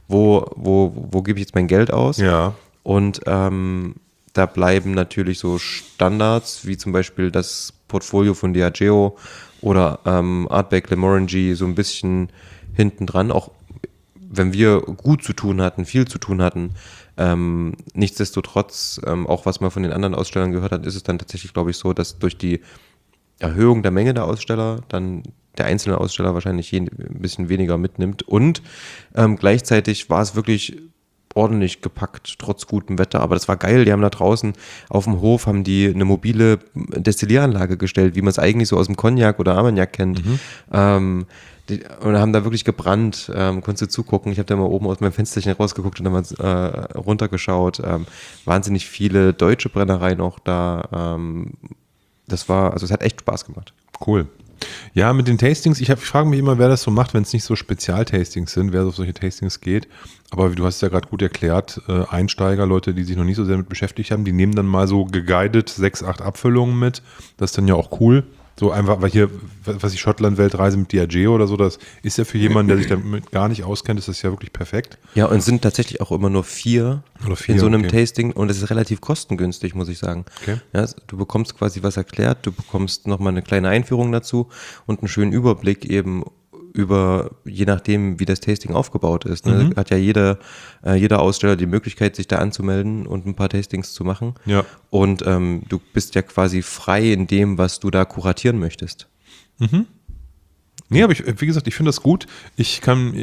Speaker 2: wo gebe ich jetzt mein Geld aus?
Speaker 1: Ja.
Speaker 2: Und da bleiben natürlich so Standards, wie zum Beispiel das Portfolio von Diageo oder Ardbeg Glenmorangie so ein bisschen hinten dran, auch wenn wir gut zu tun hatten, viel zu tun hatten. Nichtsdestotrotz, auch was man von den anderen Ausstellern gehört hat, ist es dann tatsächlich, glaube ich, so, dass durch die Erhöhung der Menge der Aussteller dann der einzelne Aussteller wahrscheinlich ein bisschen weniger mitnimmt. Und gleichzeitig war es wirklich ordentlich gepackt, trotz gutem Wetter. Aber das war geil. Die haben da draußen auf dem Hof haben die eine mobile Destillieranlage gestellt, wie man es eigentlich so aus dem Cognac oder Armagnac kennt. Und haben da wirklich gebrannt, konntest du zugucken. Ich habe da mal oben aus meinem Fensterchen rausgeguckt und dann mal runtergeschaut. Wahnsinnig viele deutsche Brennereien auch da. Es hat echt Spaß gemacht.
Speaker 1: Cool. Ja, mit den Tastings, ich frage mich immer, wer das so macht, wenn es nicht so Spezialtastings sind, wer so auf solche Tastings geht. Aber du hast es ja gerade gut erklärt, Einsteiger, Leute, die sich noch nicht so sehr damit beschäftigt haben, die nehmen dann mal so geguidet 6, 8 Abfüllungen mit. Das ist dann ja auch cool. So einfach, weil hier, was ich Schottland-Weltreise mit Diageo oder so, das ist ja für jemanden, der sich damit gar nicht auskennt, ist das ja wirklich perfekt.
Speaker 2: Ja, und es sind tatsächlich auch immer nur 4 in so einem Tasting und es ist relativ kostengünstig, muss ich sagen.
Speaker 1: Okay.
Speaker 2: Ja, du bekommst quasi was erklärt, du bekommst nochmal eine kleine Einführung dazu und einen schönen Überblick eben über, je nachdem, wie das Tasting aufgebaut ist. Ne? Hat ja jeder Aussteller die Möglichkeit, sich da anzumelden und ein paar Tastings zu machen.
Speaker 1: Ja.
Speaker 2: Und du bist ja quasi frei in dem, was du da kuratieren möchtest.
Speaker 1: Nee, aber wie gesagt, ich finde das gut. Ich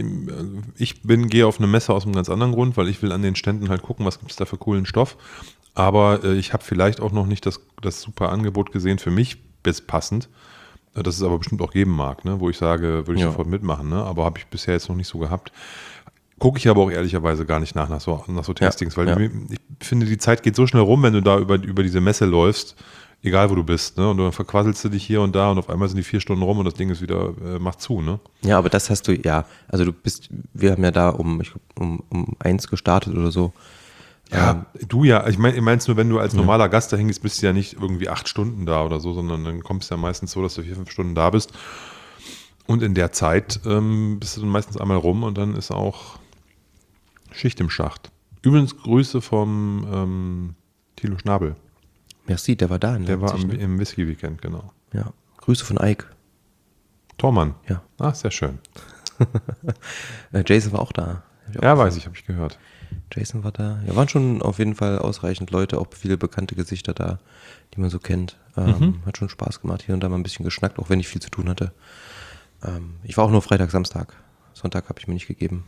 Speaker 1: gehe auf eine Messe aus einem ganz anderen Grund, weil ich will an den Ständen halt gucken, was gibt es da für coolen Stoff. Aber ich habe vielleicht auch noch nicht das super Angebot gesehen für mich bis passend. Das es aber bestimmt auch geben mag, ne? Wo ich sage, würde ich sofort mitmachen, ne? Aber habe ich bisher jetzt noch nicht so gehabt. Gucke ich aber auch ehrlicherweise gar nicht nach so Tastings, weil ich finde, die Zeit geht so schnell rum, wenn du da über diese Messe läufst, egal wo du bist, ne? Und dann verquasselst du dich hier und da und auf einmal sind die 4 Stunden rum und das Ding ist wieder, macht zu, ne?
Speaker 2: Ja, aber das hast du, also wir haben ja da um 1 gestartet oder so.
Speaker 1: Ja, ich mein's nur, wenn du als normaler Gast da hingehst, bist du ja nicht irgendwie 8 Stunden da oder so, sondern dann kommst du ja meistens so, dass du 4, 5 Stunden da bist. Und in der Zeit bist du dann meistens einmal rum und dann ist auch Schicht im Schacht. Übrigens Grüße vom Thilo Schnabel.
Speaker 2: Merci, der war da.
Speaker 1: Der war im Whisky-Weekend, genau.
Speaker 2: Ja, Grüße von Ike.
Speaker 1: Tormann.
Speaker 2: Ja.
Speaker 1: Ah, sehr schön.
Speaker 2: Jason war auch da.
Speaker 1: Ja, weiß ich, habe ich gehört.
Speaker 2: Jason war da. Ja, waren schon auf jeden Fall ausreichend Leute, auch viele bekannte Gesichter da, die man so kennt. Hat schon Spaß gemacht, hier und da mal ein bisschen geschnackt, auch wenn ich viel zu tun hatte. Ich war auch nur Freitag, Samstag. Sonntag habe ich mir nicht gegeben.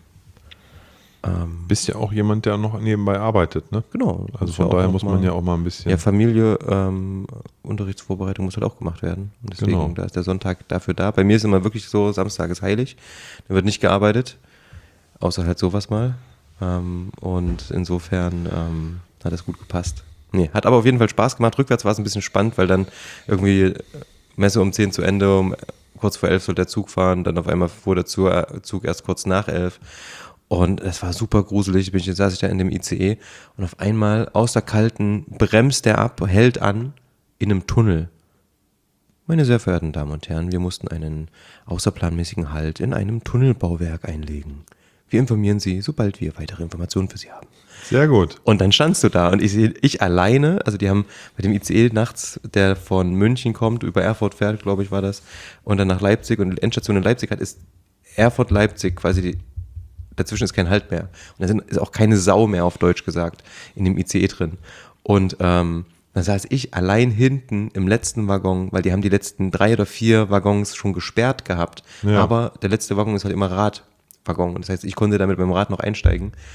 Speaker 1: Bist ja auch jemand, der noch nebenbei arbeitet, ne?
Speaker 2: Genau.
Speaker 1: Also von daher muss man ja auch mal ein bisschen...
Speaker 2: Ja, Familie, Unterrichtsvorbereitung muss halt auch gemacht werden. Und deswegen, da ist der Sonntag dafür da. Bei mir ist immer wirklich so, Samstag ist heilig. Da wird nicht gearbeitet, außer halt sowas mal. Und insofern hat das gut gepasst. Nee, hat aber auf jeden Fall Spaß gemacht. Rückwärts war es ein bisschen spannend, weil dann irgendwie Messe um 10 zu Ende, kurz vor 11 soll der Zug fahren, dann auf einmal fuhr der Zug erst kurz nach 11. Und es war super gruselig. Saß ich da in dem ICE und auf einmal aus der Kalten bremst der ab, hält an in einem Tunnel. Meine sehr verehrten Damen und Herren, wir mussten einen außerplanmäßigen Halt in einem Tunnelbauwerk einlegen. Wir informieren Sie, sobald wir weitere Informationen für Sie haben.
Speaker 1: Sehr gut.
Speaker 2: Und dann standst du da und ich alleine, also die haben bei dem ICE nachts, der von München kommt, über Erfurt fährt, glaube ich war das, und dann nach Leipzig und die Endstation in Leipzig hat, ist Erfurt-Leipzig quasi dazwischen ist kein Halt mehr. Und da ist auch keine Sau mehr, auf Deutsch gesagt, in dem ICE drin. Und dann saß ich allein hinten im letzten Waggon, weil die haben die letzten 3 oder 4 Waggons schon gesperrt gehabt. Ja. Aber der letzte Waggon ist halt immer Radwaggon. Und das heißt, ich konnte da mit meinem Rad noch einsteigen.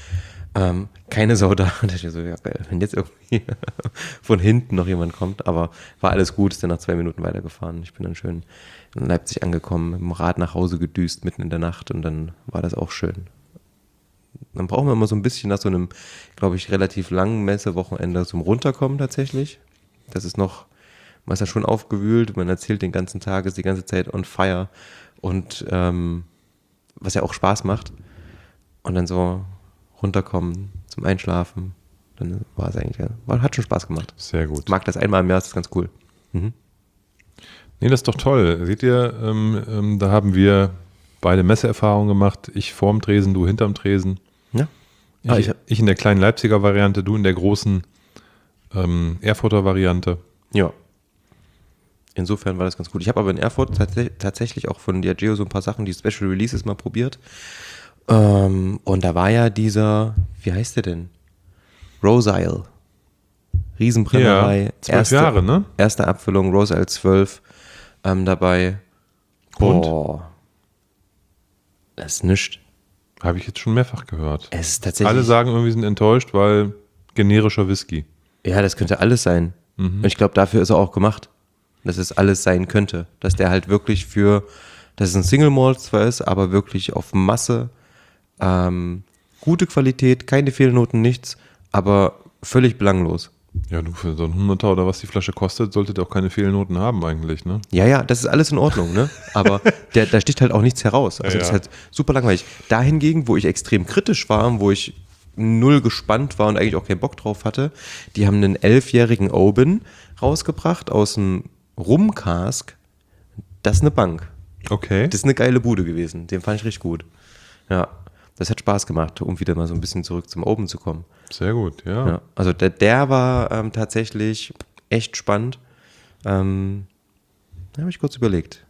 Speaker 2: Keine Sau da. Und ich so, ja geil, wenn jetzt irgendwie von hinten noch jemand kommt. Aber war alles gut, ist dann nach 2 Minuten weitergefahren. Ich bin dann schön in Leipzig angekommen, mit dem Rad nach Hause gedüst, mitten in der Nacht. Und dann war das auch schön. Dann brauchen wir immer so ein bisschen nach so einem, glaube ich, relativ langen Messewochenende zum Runterkommen tatsächlich. Das ist noch, man ist ja schon aufgewühlt, man erzählt den ganzen Tag, ist die ganze Zeit on fire und was ja auch Spaß macht. Und dann so runterkommen zum Einschlafen, dann war es eigentlich, hat schon Spaß gemacht.
Speaker 1: Sehr gut.
Speaker 2: Ich mag das einmal im Jahr, das ist ganz cool.
Speaker 1: Nee, das ist doch toll. Seht ihr, da haben wir beide Messeerfahrungen gemacht. Ich vorm Tresen, du hinterm Tresen.
Speaker 2: Ja.
Speaker 1: Ich in der kleinen Leipziger Variante, du in der großen Erfurter Variante.
Speaker 2: Ja. Insofern war das ganz gut. Ich habe aber in Erfurt tatsächlich auch von Diageo so ein paar Sachen, die Special Releases mal probiert. Und da war ja dieser, wie heißt der denn? Rose Isle. Riesenbrennerei.
Speaker 1: Ja, 12 Jahre, ne?
Speaker 2: Erste Abfüllung, Rose Isle 12 dabei. Boah. Das ist nichts.
Speaker 1: Habe ich jetzt schon mehrfach gehört.
Speaker 2: Es ist tatsächlich.
Speaker 1: Alle sagen irgendwie, sind enttäuscht, weil generischer Whisky.
Speaker 2: Ja, das könnte alles sein. Und ich glaube, dafür ist er auch gemacht. Dass es alles sein könnte. Dass der halt wirklich dass es ein Single Malt zwar ist, aber wirklich auf Masse, gute Qualität, keine Fehlnoten, nichts, aber völlig belanglos.
Speaker 1: Ja, du, für so einen 100er oder was die Flasche kostet, sollte der auch keine Fehlnoten haben eigentlich, ne?
Speaker 2: Ja, das ist alles in Ordnung, ne? Aber da sticht halt auch nichts heraus. Also das ist halt super langweilig. Da hingegen, wo ich extrem kritisch war, wo ich null gespannt war und eigentlich auch keinen Bock drauf hatte, die haben einen 11-jährigen Oban rausgebracht aus dem Rum-Cask. Das ist eine Bank.
Speaker 1: Okay.
Speaker 2: Das ist eine geile Bude gewesen. Den fand ich richtig gut. Ja, das hat Spaß gemacht, um wieder mal so ein bisschen zurück zum Oben zu kommen.
Speaker 1: Sehr gut, ja.
Speaker 2: Ja, also der war tatsächlich echt spannend. Da habe ich kurz überlegt.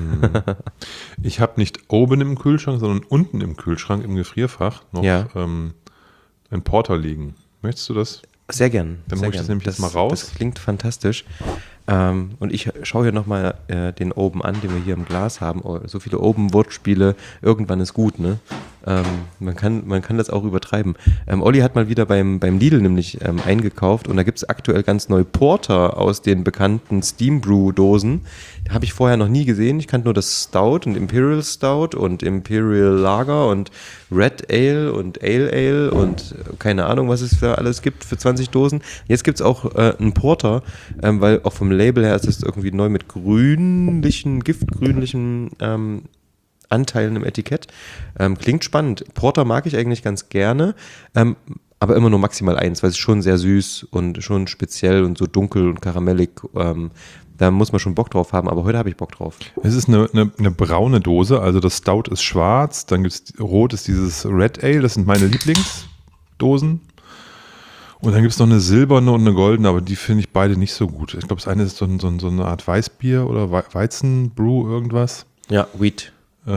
Speaker 1: Ich habe nicht oben im Kühlschrank, sondern unten im Kühlschrank, im Gefrierfach, noch ein Porter liegen. Möchtest du das?
Speaker 2: Sehr gern.
Speaker 1: Dann
Speaker 2: sehr
Speaker 1: hol ich das
Speaker 2: gern.
Speaker 1: nämlich jetzt mal raus.
Speaker 2: Das klingt fantastisch. Und ich schaue hier nochmal den Oben an, den wir hier im Glas haben. Oh, so viele Oben-Wortspiele, irgendwann ist gut, ne? Man kann das auch übertreiben. Olli hat mal wieder beim Lidl nämlich eingekauft und da gibt es aktuell ganz neu Porter aus den bekannten Steam Brew Dosen. Habe ich vorher noch nie gesehen. Ich kannte nur das Stout und Imperial Stout und Imperial Lager und Red Ale und Ale und keine Ahnung, was es für alles gibt für 20 Dosen. Jetzt gibt es auch einen Porter, weil auch vom Label her ist es irgendwie neu mit giftgrünlichen Anteilen im Etikett. Klingt spannend. Porter mag ich eigentlich ganz gerne, aber immer nur maximal 1, weil es ist schon sehr süß und schon speziell und so dunkel und karamellig. Da muss man schon Bock drauf haben, aber heute habe ich Bock drauf.
Speaker 1: Es ist eine braune Dose, also das Stout ist schwarz, dann gibt es rot, ist dieses Red Ale, das sind meine Lieblingsdosen. Und dann gibt es noch eine silberne und eine goldene, aber die finde ich beide nicht so gut. Ich glaube, das eine ist so eine Art Weißbier oder Weizenbrew, irgendwas.
Speaker 2: Ja, Wheat.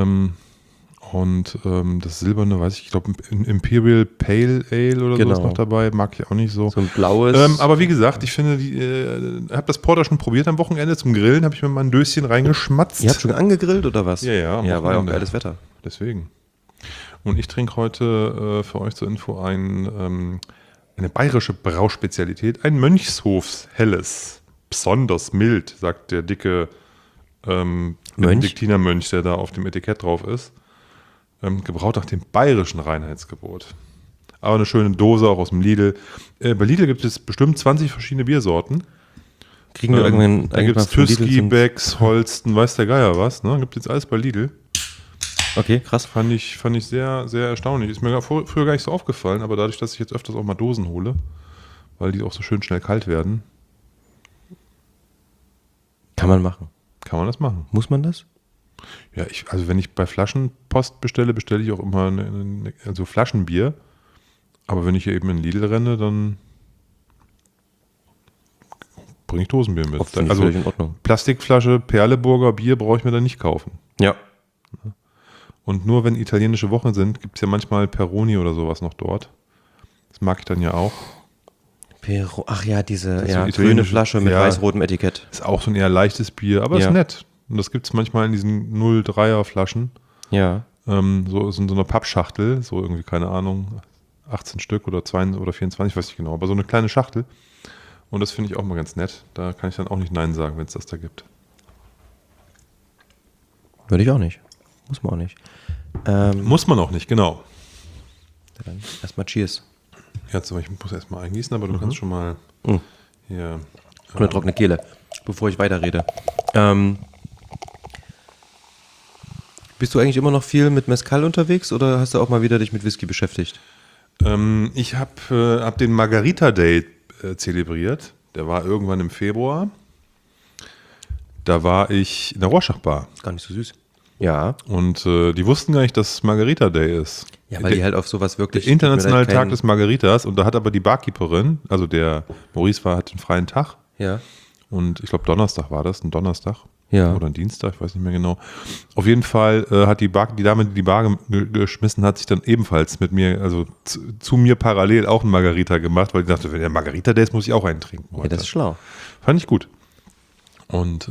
Speaker 1: Das silberne, weiß ich glaube Imperial Pale Ale oder so ist noch dabei, mag ich auch nicht so.
Speaker 2: So ein blaues.
Speaker 1: Aber wie gesagt, ich finde, ich habe das Porter schon probiert am Wochenende zum Grillen, habe ich mir mal ein Döschen reingeschmatzt.
Speaker 2: Ihr habt schon angegrillt oder was?
Speaker 1: Ja.
Speaker 2: Ja, war ja auch geiles Wetter.
Speaker 1: Deswegen. Und ich trinke heute für euch zur Info eine bayerische Brauspezialität, ein Mönchshofs Helles. Besonders mild, sagt der dicke Benediktinermönch, der da auf dem Etikett drauf ist. Gebraut nach dem bayerischen Reinheitsgebot. Aber eine schöne Dose, auch aus dem Lidl. Bei Lidl gibt es bestimmt 20 verschiedene Biersorten.
Speaker 2: Kriegen wir irgendwann.
Speaker 1: Da gibt es Tüski, Becks, Holsten, weiß der Geier was. Ne? Gibt jetzt alles bei Lidl.
Speaker 2: Okay, krass.
Speaker 1: Fand ich sehr, sehr erstaunlich. Ist mir früher gar nicht so aufgefallen, aber dadurch, dass ich jetzt öfters auch mal Dosen hole, weil die auch so schön schnell kalt werden.
Speaker 2: Kann man machen.
Speaker 1: Kann man das machen.
Speaker 2: Muss man das?
Speaker 1: Ja, also wenn ich bei Flaschenpost bestelle ich auch immer also Flaschenbier. Aber wenn ich hier eben in Lidl renne, dann bringe ich Dosenbier mit. Also
Speaker 2: in Ordnung.
Speaker 1: Plastikflasche, Perleburger Bier brauche ich mir dann nicht kaufen.
Speaker 2: Ja.
Speaker 1: Und nur wenn italienische Wochen sind, gibt es ja manchmal Peroni oder sowas noch dort. Das mag ich dann ja auch.
Speaker 2: Ach ja, diese
Speaker 1: so
Speaker 2: grüne Flasche mit weiß-rotem Etikett.
Speaker 1: Ist auch so ein eher leichtes Bier, aber ist nett. Und das gibt es manchmal in diesen 0,3er Flaschen.
Speaker 2: Ja.
Speaker 1: So in so einer Pappschachtel, so irgendwie, keine Ahnung, 18 Stück oder 22 oder 24, weiß ich genau, aber so eine kleine Schachtel. Und das finde ich auch mal ganz nett. Da kann ich dann auch nicht Nein sagen, wenn es das da gibt.
Speaker 2: Würde ich auch nicht. Muss man auch nicht.
Speaker 1: Muss man auch nicht, genau.
Speaker 2: Dann erstmal Cheers.
Speaker 1: Jetzt, ich muss erstmal eingießen, aber du kannst schon mal hier.
Speaker 2: Eine trockene Kehle, bevor ich weiterrede. Bist du eigentlich immer noch viel mit Mezcal unterwegs oder hast du auch mal wieder dich mit Whisky beschäftigt?
Speaker 1: Ich hab den Margarita Day zelebriert. Der war irgendwann im Februar. Da war ich in der Rorschach-Bar.
Speaker 2: Gar nicht so süß. Ja.
Speaker 1: Und die wussten gar nicht, dass Margarita Day ist.
Speaker 2: Ja, weil die halt auf sowas wirklich...
Speaker 1: Der internationale Tag des Margaritas. Und da hat aber die Barkeeperin, also der Maurice hat einen freien Tag.
Speaker 2: Ja.
Speaker 1: Und ich glaube Donnerstag war das, ein Donnerstag.
Speaker 2: Ja.
Speaker 1: Oder ein Dienstag, ich weiß nicht mehr genau. Auf jeden Fall hat die Dame, die die Bar geschmissen hat, sich dann ebenfalls mit mir, also zu mir parallel auch einen Margarita gemacht, weil ich dachte, wenn der Margarita Day ist, muss ich auch einen trinken heute.
Speaker 2: Ja, das ist schlau.
Speaker 1: Fand ich gut. Und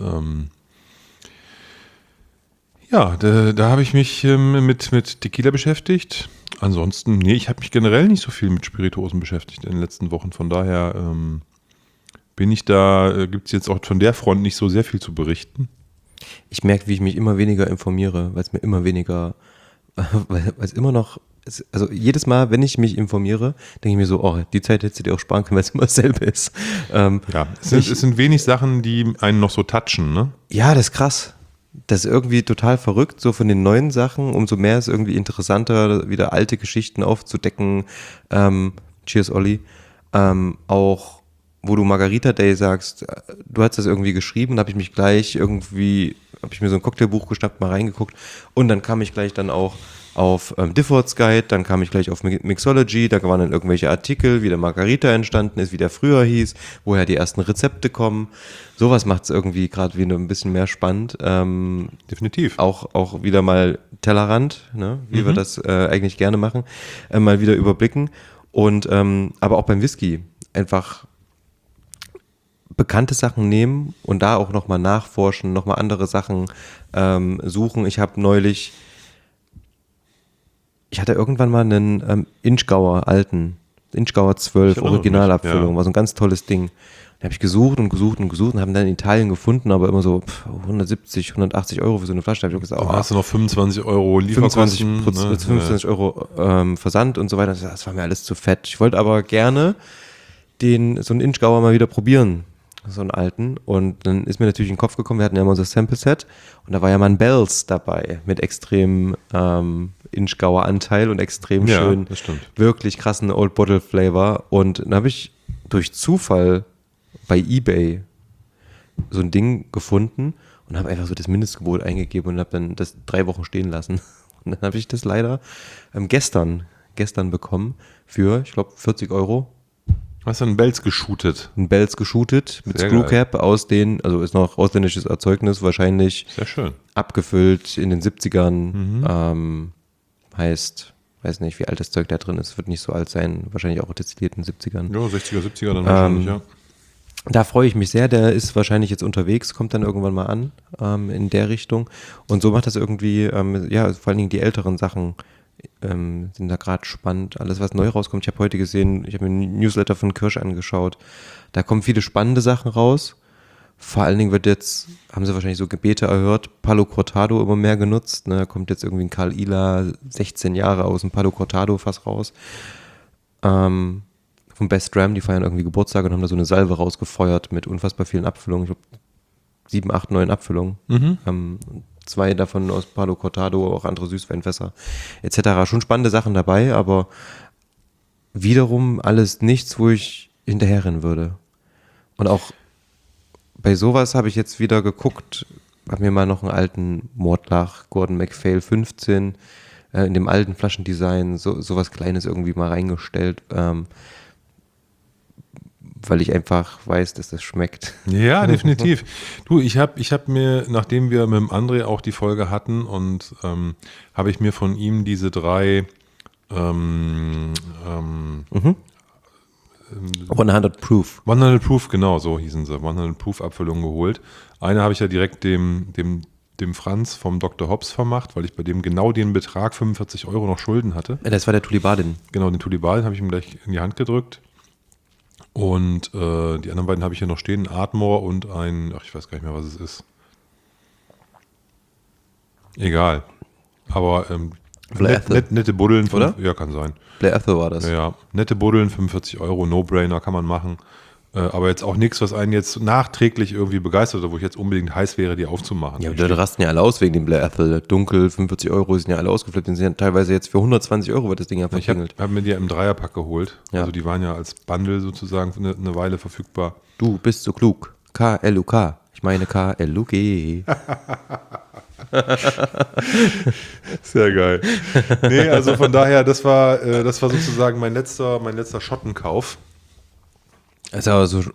Speaker 1: ja, da habe ich mich mit Tequila beschäftigt. Ansonsten, nee, ich habe mich generell nicht so viel mit Spirituosen beschäftigt in den letzten Wochen. Von daher gibt es jetzt auch von der Front nicht so sehr viel zu berichten.
Speaker 2: Ich merke, wie ich mich immer weniger informiere, weil es mir immer weniger, weil es immer noch, also jedes Mal, wenn ich mich informiere, denke ich mir so, oh, die Zeit hättest du dir auch sparen können, weil es immer dasselbe ist.
Speaker 1: Ja, es sind wenig Sachen, die einen noch so touchen, ne?
Speaker 2: Ja, das ist krass. Das ist irgendwie total verrückt, so von den neuen Sachen, umso mehr ist irgendwie interessanter, wieder alte Geschichten aufzudecken. Cheers, Olli. Auch, wo du Margarita Day sagst, du hast das irgendwie geschrieben, habe ich mir so ein Cocktailbuch geschnappt, mal reingeguckt und dann kam ich gleich dann auch auf Difford's Guide, dann kam ich gleich auf Mixology, da waren dann irgendwelche Artikel, wie der Margarita entstanden ist, wie der früher hieß, woher die ersten Rezepte kommen. Sowas macht es irgendwie gerade wieder ein bisschen mehr spannend.
Speaker 1: Definitiv.
Speaker 2: Auch wieder mal Tellerrand, ne, wie wir das eigentlich gerne machen, mal wieder überblicken. Und aber auch beim Whisky einfach bekannte Sachen nehmen und da auch nochmal nachforschen, nochmal andere Sachen suchen. Ich hatte irgendwann mal einen Inchgauer 12 Originalabfüllung,
Speaker 1: ja.
Speaker 2: war so ein ganz tolles Ding. Da habe ich gesucht und haben dann in Italien gefunden, aber immer so 170, 180 Euro für so eine Flasche. Da habe ich gesagt,
Speaker 1: Da hast du noch 25 Euro Lieferkosten.
Speaker 2: 25 Euro Versand und so weiter. Das war mir alles zu fett. Ich wollte aber gerne so einen Inchgauer mal wieder probieren, so einen alten. Und dann ist mir natürlich in den Kopf gekommen, wir hatten ja immer unser Sample-Set und da war ja mal ein Bells dabei mit extrem Inchgauer Anteil und extrem schön,
Speaker 1: das stimmt.
Speaker 2: wirklich krassen Old Bottle Flavor. Und dann habe ich durch Zufall bei eBay so ein Ding gefunden und habe einfach so das Mindestgebot eingegeben und habe dann das 3 Wochen stehen lassen. Und dann habe ich das leider gestern bekommen für, ich glaube, 40 Euro.
Speaker 1: Hast du einen Bells geshootet?
Speaker 2: Ein Bells geshootet mit
Speaker 1: Sehr
Speaker 2: Screwcap also ist noch ausländisches Erzeugnis, wahrscheinlich
Speaker 1: Sehr schön.
Speaker 2: abgefüllt in den 70ern. Heißt, weiß nicht, wie alt das Zeug da drin ist, wird nicht so alt sein, wahrscheinlich auch destilliert in den 70ern.
Speaker 1: Ja, 60er, 70er dann wahrscheinlich, ja.
Speaker 2: Da freue ich mich sehr, der ist wahrscheinlich jetzt unterwegs, kommt dann irgendwann mal an in der Richtung. Und so macht das irgendwie, vor allen Dingen die älteren Sachen sind da gerade spannend. Alles, was neu rauskommt. Ich habe heute gesehen, ich habe mir einen Newsletter von Kirsch angeschaut. Da kommen viele spannende Sachen raus. Vor allen Dingen haben sie wahrscheinlich so Gebete erhört, Palo Cortado immer mehr genutzt. Ne? Kommt jetzt irgendwie ein Karl Ila, 16 Jahre aus dem Palo Cortado Fass raus. Vom Best Dram, die feiern irgendwie Geburtstag und haben da so eine Salve rausgefeuert mit unfassbar vielen Abfüllungen. Ich glaube 7, 8, 9 Abfüllungen. 2 davon aus Palo Cortado, auch andere Süßweinfässer etc. Schon spannende Sachen dabei, aber wiederum alles nichts, wo ich hinterherrennen würde. Und auch bei sowas habe ich jetzt wieder geguckt, habe mir mal noch einen alten Mortlach, Gordon MacPhail 15, in dem alten Flaschendesign, sowas Kleines irgendwie mal reingestellt, weil ich einfach weiß, dass das schmeckt.
Speaker 1: Ja, definitiv. Du, ich hab mir, nachdem wir mit dem André auch die Folge hatten und habe ich mir von ihm diese 3
Speaker 2: 100 Proof.
Speaker 1: 100 Proof, genau, so hießen sie. 100 Proof Abfüllungen geholt. Eine habe ich ja direkt dem dem Franz vom Dr. Hobbs vermacht, weil ich bei dem genau den Betrag 45 € noch Schulden hatte.
Speaker 2: Das war der Tulibadin.
Speaker 1: Genau, den Tulibadin habe ich ihm gleich in die Hand gedrückt. Und die anderen beiden habe ich hier noch stehen, ein Ardmore und ein, ich weiß gar nicht mehr, was es ist. Egal. Aber nette Buddeln.
Speaker 2: Oder?
Speaker 1: Ja, kann sein.
Speaker 2: Blair Ethel war das.
Speaker 1: Ja, nette Buddeln, 45 €, No-Brainer, kann man machen. Aber jetzt auch nichts, was einen jetzt nachträglich irgendwie begeistert oder wo ich jetzt unbedingt heiß wäre, die aufzumachen.
Speaker 2: Ja, die rasten ja alle aus wegen dem Blair Ethel. Dunkel, 45 €, sind ja alle ausgeflippt. Die sind ja teilweise jetzt für 120 € wird das Ding ja
Speaker 1: Ich
Speaker 2: verklingelt.
Speaker 1: hab mir die ja im Dreierpack geholt.
Speaker 2: Ja.
Speaker 1: Also die waren ja als Bundle sozusagen eine Weile verfügbar.
Speaker 2: Du bist so klug. K-L-U-K. Ich meine K-L-U-G.
Speaker 1: Sehr geil. Nee, also von daher, das war sozusagen mein letzter Schottenkauf.
Speaker 2: Also,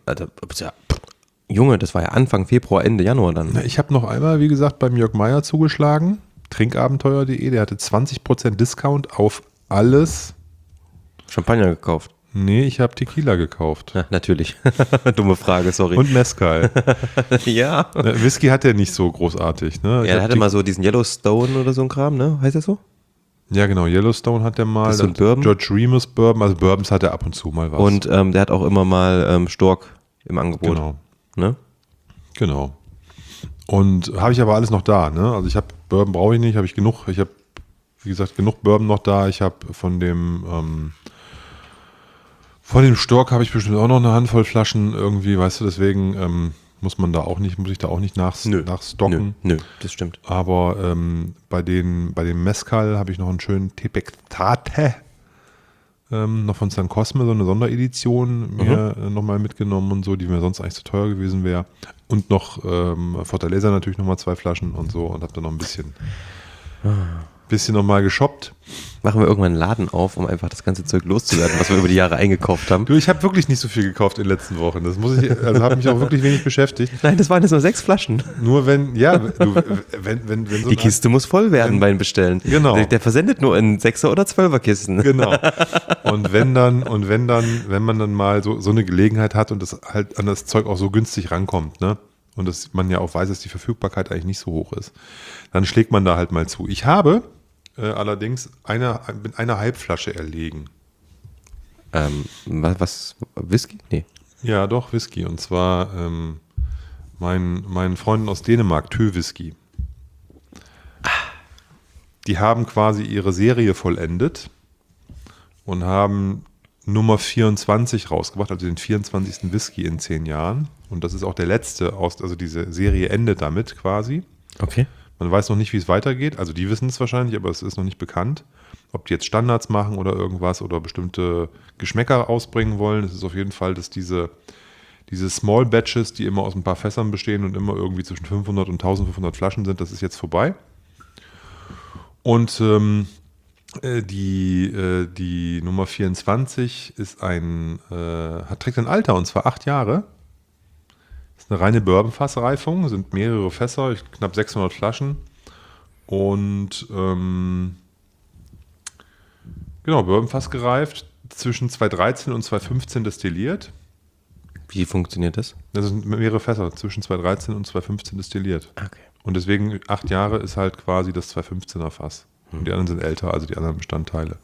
Speaker 2: Junge, das war ja Anfang Februar, Ende Januar dann.
Speaker 1: Ich habe noch einmal, wie gesagt, beim Jörg Meier zugeschlagen. Trinkabenteuer.de, der hatte 20% Discount auf alles.
Speaker 2: Champagner gekauft.
Speaker 1: Nee, ich habe Tequila gekauft.
Speaker 2: Ja, natürlich. Dumme Frage, sorry.
Speaker 1: Und Mezcal.
Speaker 2: Ja.
Speaker 1: Whisky hat der nicht so großartig, ne?
Speaker 2: Ja, der hatte mal so diesen Yellowstone oder so ein Kram, ne? Heißt das so?
Speaker 1: Ja, genau, Yellowstone hat der mal.
Speaker 2: Das ist so ein Bourbon?
Speaker 1: George Remus Bourbon, also Bourbons hat er ab und zu mal was.
Speaker 2: Und der hat auch immer mal Stork im Angebot.
Speaker 1: Genau.
Speaker 2: Ne?
Speaker 1: Genau. Und habe ich aber alles noch da, ne? Also ich habe Bourbon brauche ich nicht, habe ich genug. Ich habe, wie gesagt, genug Bourbon noch da. Ich habe von dem Stork habe ich bestimmt auch noch eine Handvoll Flaschen irgendwie, weißt du, deswegen muss ich da auch nicht nachstocken.
Speaker 2: Nö, das stimmt.
Speaker 1: Aber bei dem Mezcal habe ich noch einen schönen Tepectate noch von San Cosme, so eine Sonderedition mir nochmal mitgenommen und so, die mir sonst eigentlich zu teuer gewesen wäre. Und noch Fortaleza natürlich nochmal 2 Flaschen und so und habe dann noch ein bisschen nochmal geshoppt.
Speaker 2: Machen wir irgendwann einen Laden auf, um einfach das ganze Zeug loszuwerden, was wir über die Jahre eingekauft haben.
Speaker 1: Du, ich habe wirklich nicht so viel gekauft in den letzten Wochen. Das muss ich, also habe mich auch wirklich wenig beschäftigt.
Speaker 2: Nein, das waren jetzt nur 6 Flaschen.
Speaker 1: Nur wenn so
Speaker 2: die Kiste muss voll werden beim Bestellen.
Speaker 1: Genau.
Speaker 2: Der versendet nur in 6er oder 12er Kisten.
Speaker 1: Genau. Und wenn man dann mal so eine Gelegenheit hat und das halt an das Zeug auch so günstig rankommt, ne? Und dass man ja auch weiß, dass die Verfügbarkeit eigentlich nicht so hoch ist, dann schlägt man da halt mal zu. Ich habe allerdings eine Halbflasche erlegen.
Speaker 2: Was? Whisky? Nee.
Speaker 1: Ja, doch, Whisky. Und zwar meinen Freunden aus Dänemark, Tø Whisky. Die haben quasi ihre Serie vollendet und haben Nummer 24 rausgebracht, also den 24. Whisky in 10 Jahren. Und das ist auch der letzte, also diese Serie endet damit quasi.
Speaker 2: Okay.
Speaker 1: Man weiß noch nicht, wie es weitergeht. Also die wissen es wahrscheinlich, aber es ist noch nicht bekannt. Ob die jetzt Standards machen oder irgendwas oder bestimmte Geschmäcker ausbringen wollen. Es ist auf jeden Fall, dass diese Small Batches, die immer aus ein paar Fässern bestehen und immer irgendwie zwischen 500 und 1500 Flaschen sind, das ist jetzt vorbei. Und die Nummer 24 trägt ein Alter, und zwar 8 Jahre. Das ist eine reine Bourbon-Fassreifung, sind mehrere Fässer, knapp 600 Flaschen. Und Bourbon-Fass gereift, zwischen 2013 und 2015 destilliert.
Speaker 2: Wie funktioniert das?
Speaker 1: Das sind mehrere Fässer, zwischen 2013 und 2015 destilliert.
Speaker 2: Okay.
Speaker 1: Und deswegen 8 Jahre ist halt quasi das 2015er Fass. Und die anderen sind älter, also die anderen Bestandteile.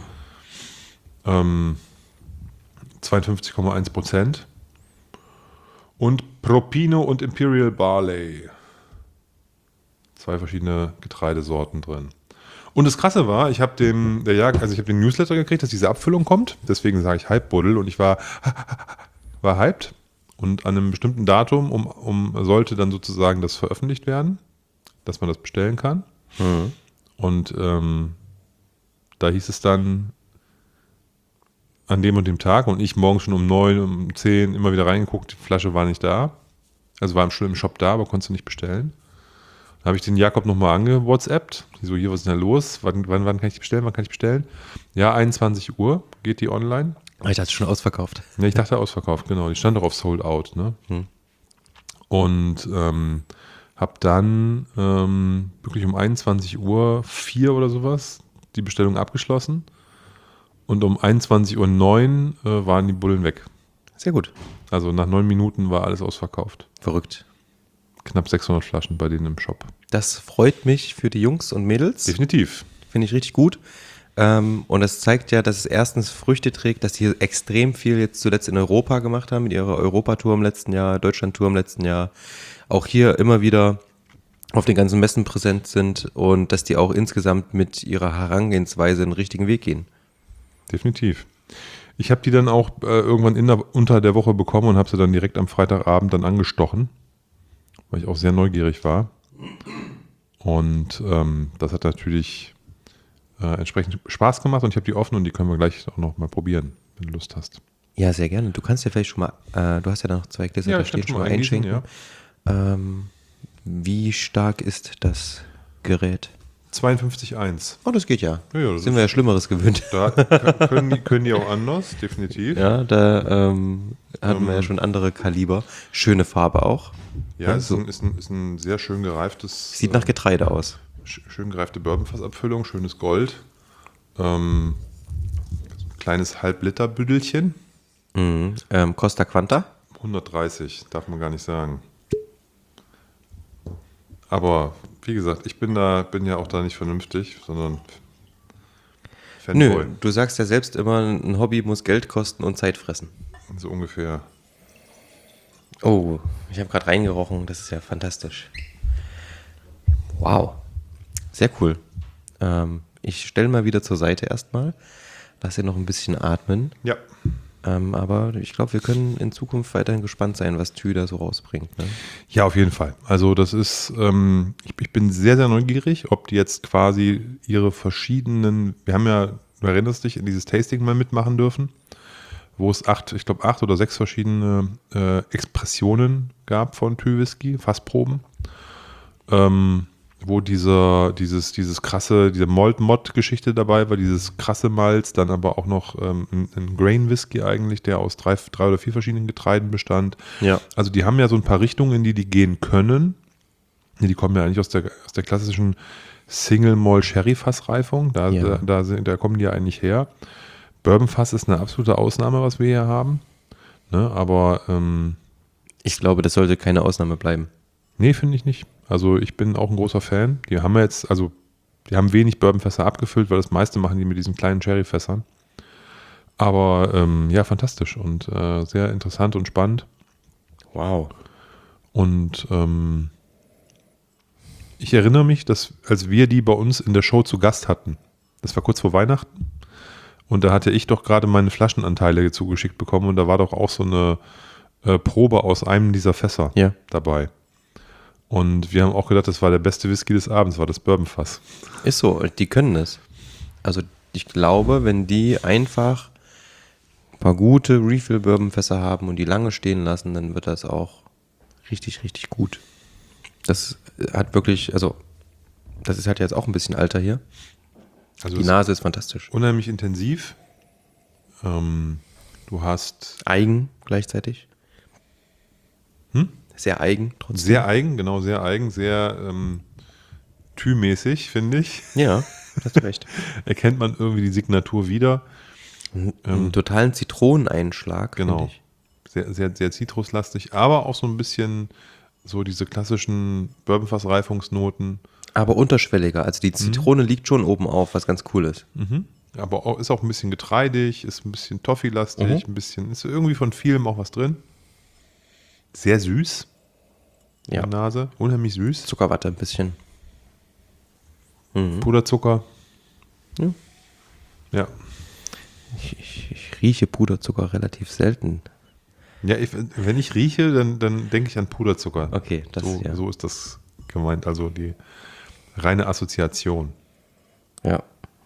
Speaker 1: 52,1%. Und Propino und Imperial Barley. 2 verschiedene Getreidesorten drin. Und das Krasse war, ich habe den Newsletter gekriegt, dass diese Abfüllung kommt. Deswegen sage ich Hype-Buddel. Und ich war hyped. Und an einem bestimmten Datum sollte dann sozusagen das veröffentlicht werden, dass man das bestellen kann.
Speaker 2: Mhm.
Speaker 1: Und da hieß es dann an dem und dem Tag und ich morgens schon um 9, um 10 immer wieder reingeguckt, die Flasche war nicht da. Also war schon im Shop da, aber konntest du nicht bestellen. Dann habe ich den Jakob nochmal angewhatsappt. So, hier, was ist denn da los? Wann kann ich die bestellen? Wann kann ich bestellen? Ja, 21 Uhr geht die online.
Speaker 2: Ich dachte schon ausverkauft.
Speaker 1: Ja, ich dachte ausverkauft, genau. Die stand doch auf Sold Out, ne? Und habe dann wirklich um 21 Uhr 4 oder sowas die Bestellung abgeschlossen. Und um 21:09 Uhr waren die Bullen weg.
Speaker 2: Sehr gut.
Speaker 1: Also nach 9 Minuten war alles ausverkauft.
Speaker 2: Verrückt.
Speaker 1: knapp 600 Flaschen bei denen im Shop.
Speaker 2: Das freut mich für die Jungs und Mädels.
Speaker 1: Definitiv.
Speaker 2: Finde ich richtig gut. Und es zeigt ja, dass es erstens Früchte trägt, dass die extrem viel jetzt zuletzt in Europa gemacht haben, mit ihrer Europatour im letzten Jahr, Deutschlandtour im letzten Jahr. Auch hier immer wieder auf den ganzen Messen präsent sind und dass die auch insgesamt mit ihrer Herangehensweise den richtigen Weg gehen.
Speaker 1: Definitiv. Ich habe die dann auch irgendwann unter der Woche bekommen und habe sie dann direkt am Freitagabend dann angestochen, weil ich auch sehr neugierig war. Und das hat natürlich entsprechend Spaß gemacht und ich habe die offen und die können wir gleich auch noch mal probieren, wenn du Lust hast.
Speaker 2: Ja, sehr gerne. Du kannst ja vielleicht schon mal, du hast ja noch 2 Gläser,
Speaker 1: Ja,
Speaker 2: da
Speaker 1: ich kann
Speaker 2: steht
Speaker 1: schon
Speaker 2: schon mal
Speaker 1: mal eingießen,
Speaker 2: einschenken. Wie stark ist das Gerät?
Speaker 1: 52,1.
Speaker 2: Oh, das geht ja.
Speaker 1: Ja, das
Speaker 2: Sind wir ja Schlimmeres gewöhnt.
Speaker 1: Da können die auch anders, definitiv.
Speaker 2: Ja, da hatten wir ja schon andere Kaliber. Schöne Farbe auch.
Speaker 1: Ja,
Speaker 2: so.
Speaker 1: ist ein sehr schön gereiftes.
Speaker 2: Sieht nach Getreide aus.
Speaker 1: Schön gereifte Bourbonfassabfüllung, schönes Gold. Kleines Halb-Liter-Büdelchen.
Speaker 2: Costa Quanta?
Speaker 1: 130, darf man gar nicht sagen. Aber wie gesagt, ich bin ja auch da nicht vernünftig, sondern Fanboy.
Speaker 2: Nö, du sagst ja selbst immer, ein Hobby muss Geld kosten und Zeit fressen.
Speaker 1: So ungefähr.
Speaker 2: Oh, ich habe gerade reingerochen, das ist ja fantastisch. Wow, sehr cool. Ich stelle mal wieder zur Seite erstmal, lass ihr noch ein bisschen atmen.
Speaker 1: Ja.
Speaker 2: Aber ich glaube, wir können in Zukunft weiterhin gespannt sein, was Tü da so rausbringt. Ne?
Speaker 1: Ja, auf jeden Fall. Also das ist, ich bin sehr, sehr neugierig, ob die jetzt quasi ihre verschiedenen, wir haben ja, du erinnerst dich, in dieses Tasting mal mitmachen dürfen, wo es 8 oder 6 verschiedene Expressionen gab von Tü Whisky, Fassproben, wo diese Malt-Mod-Geschichte dabei war, dieses krasse Malz, dann aber auch noch ein Grain-Whisky eigentlich, der aus 3 oder 4 verschiedenen Getreiden bestand.
Speaker 2: Ja.
Speaker 1: Also die haben ja so ein paar Richtungen, in die gehen können. Die kommen ja eigentlich aus der klassischen Single-Malt-Sherry-Fassreifung, da kommen die ja eigentlich her. Bourbon-Fass ist eine absolute Ausnahme, was wir hier haben. Ne, aber
Speaker 2: Ich glaube, das sollte keine Ausnahme bleiben.
Speaker 1: nee, finde ich nicht. Also ich bin auch ein großer Fan. Die haben wenig Bourbonfässer abgefüllt, weil das meiste machen die mit diesen kleinen Sherryfässern. Aber ja, fantastisch und sehr interessant und spannend.
Speaker 2: Wow.
Speaker 1: Und ich erinnere mich, dass als wir die bei uns in der Show zu Gast hatten, das war kurz vor Weihnachten, und da hatte ich doch gerade meine Flaschenanteile zugeschickt bekommen und da war doch auch so eine Probe aus einem dieser Fässer dabei. Und wir haben auch gedacht, das war der beste Whisky des Abends, war das Bourbonfass.
Speaker 2: Ist so, die können es. Also ich glaube, wenn die einfach ein paar gute Refill-Bourbonfässer haben und die lange stehen lassen, dann wird das auch richtig, richtig gut. Das hat wirklich, also das ist halt jetzt auch ein bisschen Alter hier.
Speaker 1: Also
Speaker 2: Die Nase ist fantastisch.
Speaker 1: unheimlich intensiv. Du hast
Speaker 2: Eigen gleichzeitig. Sehr eigen trotzdem.
Speaker 1: sehr eigen, genau, sehr eigen, sehr Tü-mäßig, finde ich.
Speaker 2: Ja, hast recht.
Speaker 1: Erkennt man irgendwie die Signatur wieder.
Speaker 2: Einen totalen Zitroneneinschlag,
Speaker 1: Genau.
Speaker 2: finde ich.
Speaker 1: Sehr, sehr, sehr zitruslastig, aber auch so ein bisschen so diese klassischen Bourbonfass-Reifungsnoten.
Speaker 2: Aber unterschwelliger. Also die Zitrone liegt schon oben auf, was ganz cool ist.
Speaker 1: Aber ist auch ein bisschen getreidig, ist ein bisschen Toffee-lastig, ist irgendwie von vielem auch was drin. Sehr süß.
Speaker 2: Ja.
Speaker 1: Die Nase, unheimlich süß.
Speaker 2: Zuckerwatte ein bisschen.
Speaker 1: Puderzucker.
Speaker 2: Ja.
Speaker 1: Ja.
Speaker 2: Ich rieche Puderzucker relativ selten.
Speaker 1: Ja, wenn ich rieche, dann denke ich an Puderzucker.
Speaker 2: Okay,
Speaker 1: So ist das gemeint, also die reine Assoziation.
Speaker 2: Ja.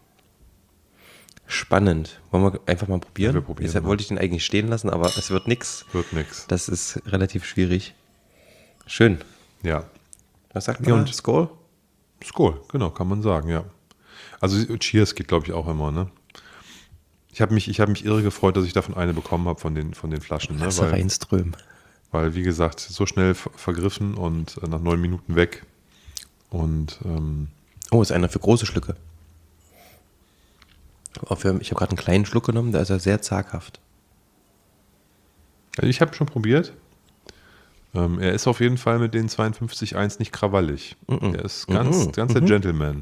Speaker 2: Spannend. Wollen wir einfach mal probieren?
Speaker 1: Ja, wir probieren
Speaker 2: Deshalb
Speaker 1: mal.
Speaker 2: wollte ich den eigentlich stehen lassen, aber es wird nix.
Speaker 1: Wird nix.
Speaker 2: Das ist relativ schwierig. Schön.
Speaker 1: Ja.
Speaker 2: Was sagt
Speaker 1: Ja,
Speaker 2: man?
Speaker 1: und-
Speaker 2: Skol?
Speaker 1: Skol, genau, kann man sagen, ja. Also Cheers geht, glaube ich, auch immer, ne? Ich habe mich irre gefreut, dass ich davon eine bekommen habe von den Flaschen, ne?
Speaker 2: Lasse reinströmen.
Speaker 1: Weil, wie gesagt, so schnell vergriffen und nach 9 Minuten weg. Und
Speaker 2: Oh, ist einer für große Schlücke. Ich habe gerade einen kleinen Schluck genommen, da ist er sehr zaghaft.
Speaker 1: also ich habe schon probiert. Er ist auf jeden Fall mit den 52,1 nicht krawallig. Er ist ganz der Gentleman.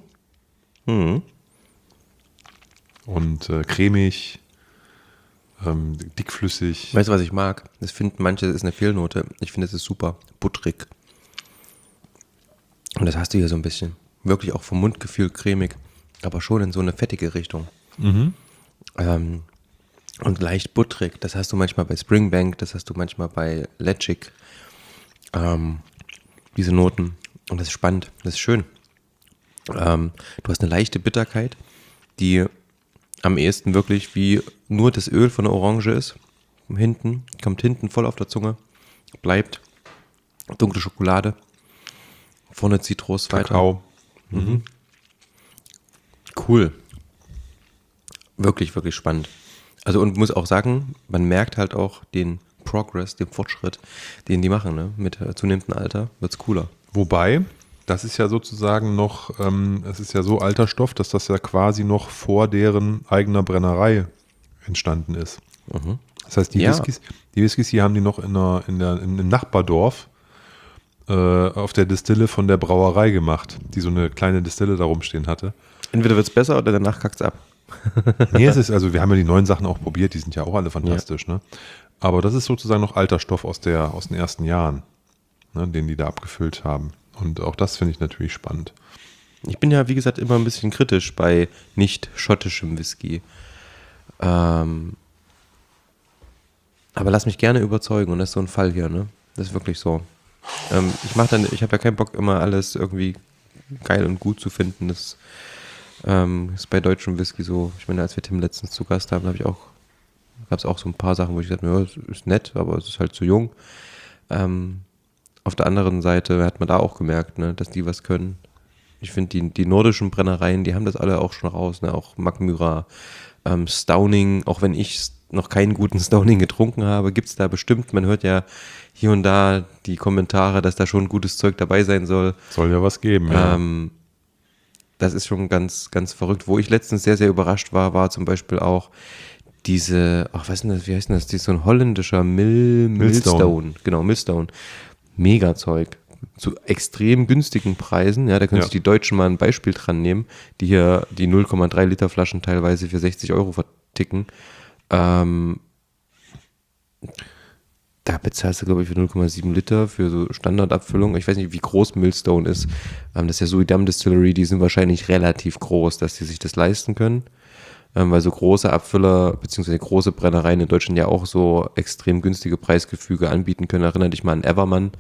Speaker 1: Und cremig, dickflüssig.
Speaker 2: Weißt du, was ich mag? Das finden manche, ist eine Fehlnote. Ich finde, es ist super butterig. Und das hast du hier so ein bisschen. Wirklich auch vom Mundgefühl cremig, aber schon in so eine fettige Richtung. Und leicht butterig. Das hast du manchmal bei Springbank, das hast du manchmal bei Legic. Diese Noten. Und das ist spannend, das ist schön. Du hast eine leichte Bitterkeit, die am ehesten wirklich wie nur das Öl von der Orange ist. Kommt hinten voll auf der Zunge, bleibt. Dunkle Schokolade, vorne Zitrus, weiter.
Speaker 1: Kakao.
Speaker 2: Cool. Wirklich, wirklich spannend. Also und muss auch sagen, man merkt halt auch den Progress, den Fortschritt, den die machen, ne? Mit zunehmendem Alter wird's cooler.
Speaker 1: Wobei, das ist ja sozusagen noch, es ist ja so alter Stoff, dass das ja quasi noch vor deren eigener Brennerei entstanden ist. Das heißt, die Whiskys hier haben die noch im Nachbardorf auf der Distille von der Brauerei gemacht, die so eine kleine Distille da rumstehen hatte.
Speaker 2: Entweder wird's besser oder danach kackt's ab.
Speaker 1: Nee, wir haben ja die neuen Sachen auch probiert, die sind ja auch alle fantastisch, ne? Aber das ist sozusagen noch alter Stoff aus den ersten Jahren, ne, den die da abgefüllt haben. Und auch das finde ich natürlich spannend.
Speaker 2: Ich bin ja, wie gesagt, immer ein bisschen kritisch bei nicht schottischem Whisky. Aber lass mich gerne überzeugen und das ist so ein Fall hier, ne? Das ist wirklich so. Ich habe ja keinen Bock, immer alles irgendwie geil und gut zu finden. Das ist bei deutschem Whisky so. Ich meine, als wir Tim letztens zu Gast haben, gab es auch so ein paar Sachen, wo ich gesagt habe, ja, es ist nett, aber es ist halt zu jung. Auf der anderen Seite hat man da auch gemerkt, ne, dass die was können. Ich finde, die nordischen Brennereien, die haben das alle auch schon raus, ne? Auch Mackmyra, Stauning, auch wenn ich noch keinen guten Stauning getrunken habe, gibt es da bestimmt, man hört ja hier und da die Kommentare, dass da schon gutes Zeug dabei sein soll.
Speaker 1: Soll ja was geben, ja.
Speaker 2: Das ist schon ganz, ganz verrückt. Wo ich letztens sehr, sehr überrascht war zum Beispiel auch diese, was ist denn das, wie heißt denn das? Die ist so ein holländischer Millstone. Genau, Millstone. Mega Zeug. Zu extrem günstigen Preisen. Ja, da können sich die Deutschen mal ein Beispiel dran nehmen, die hier die 0,3 Liter Flaschen teilweise für 60 Euro verticken. Da bezahlst du, glaube ich, für 0,7 Liter für so Standardabfüllung. Ich weiß nicht, wie groß Millstone ist. Das ist ja Suidam Distillery, die sind wahrscheinlich relativ groß, dass die sich das leisten können. Weil so große Abfüller bzw. große Brennereien in Deutschland ja auch so extrem günstige Preisgefüge anbieten können. Erinnere dich mal an Evermann.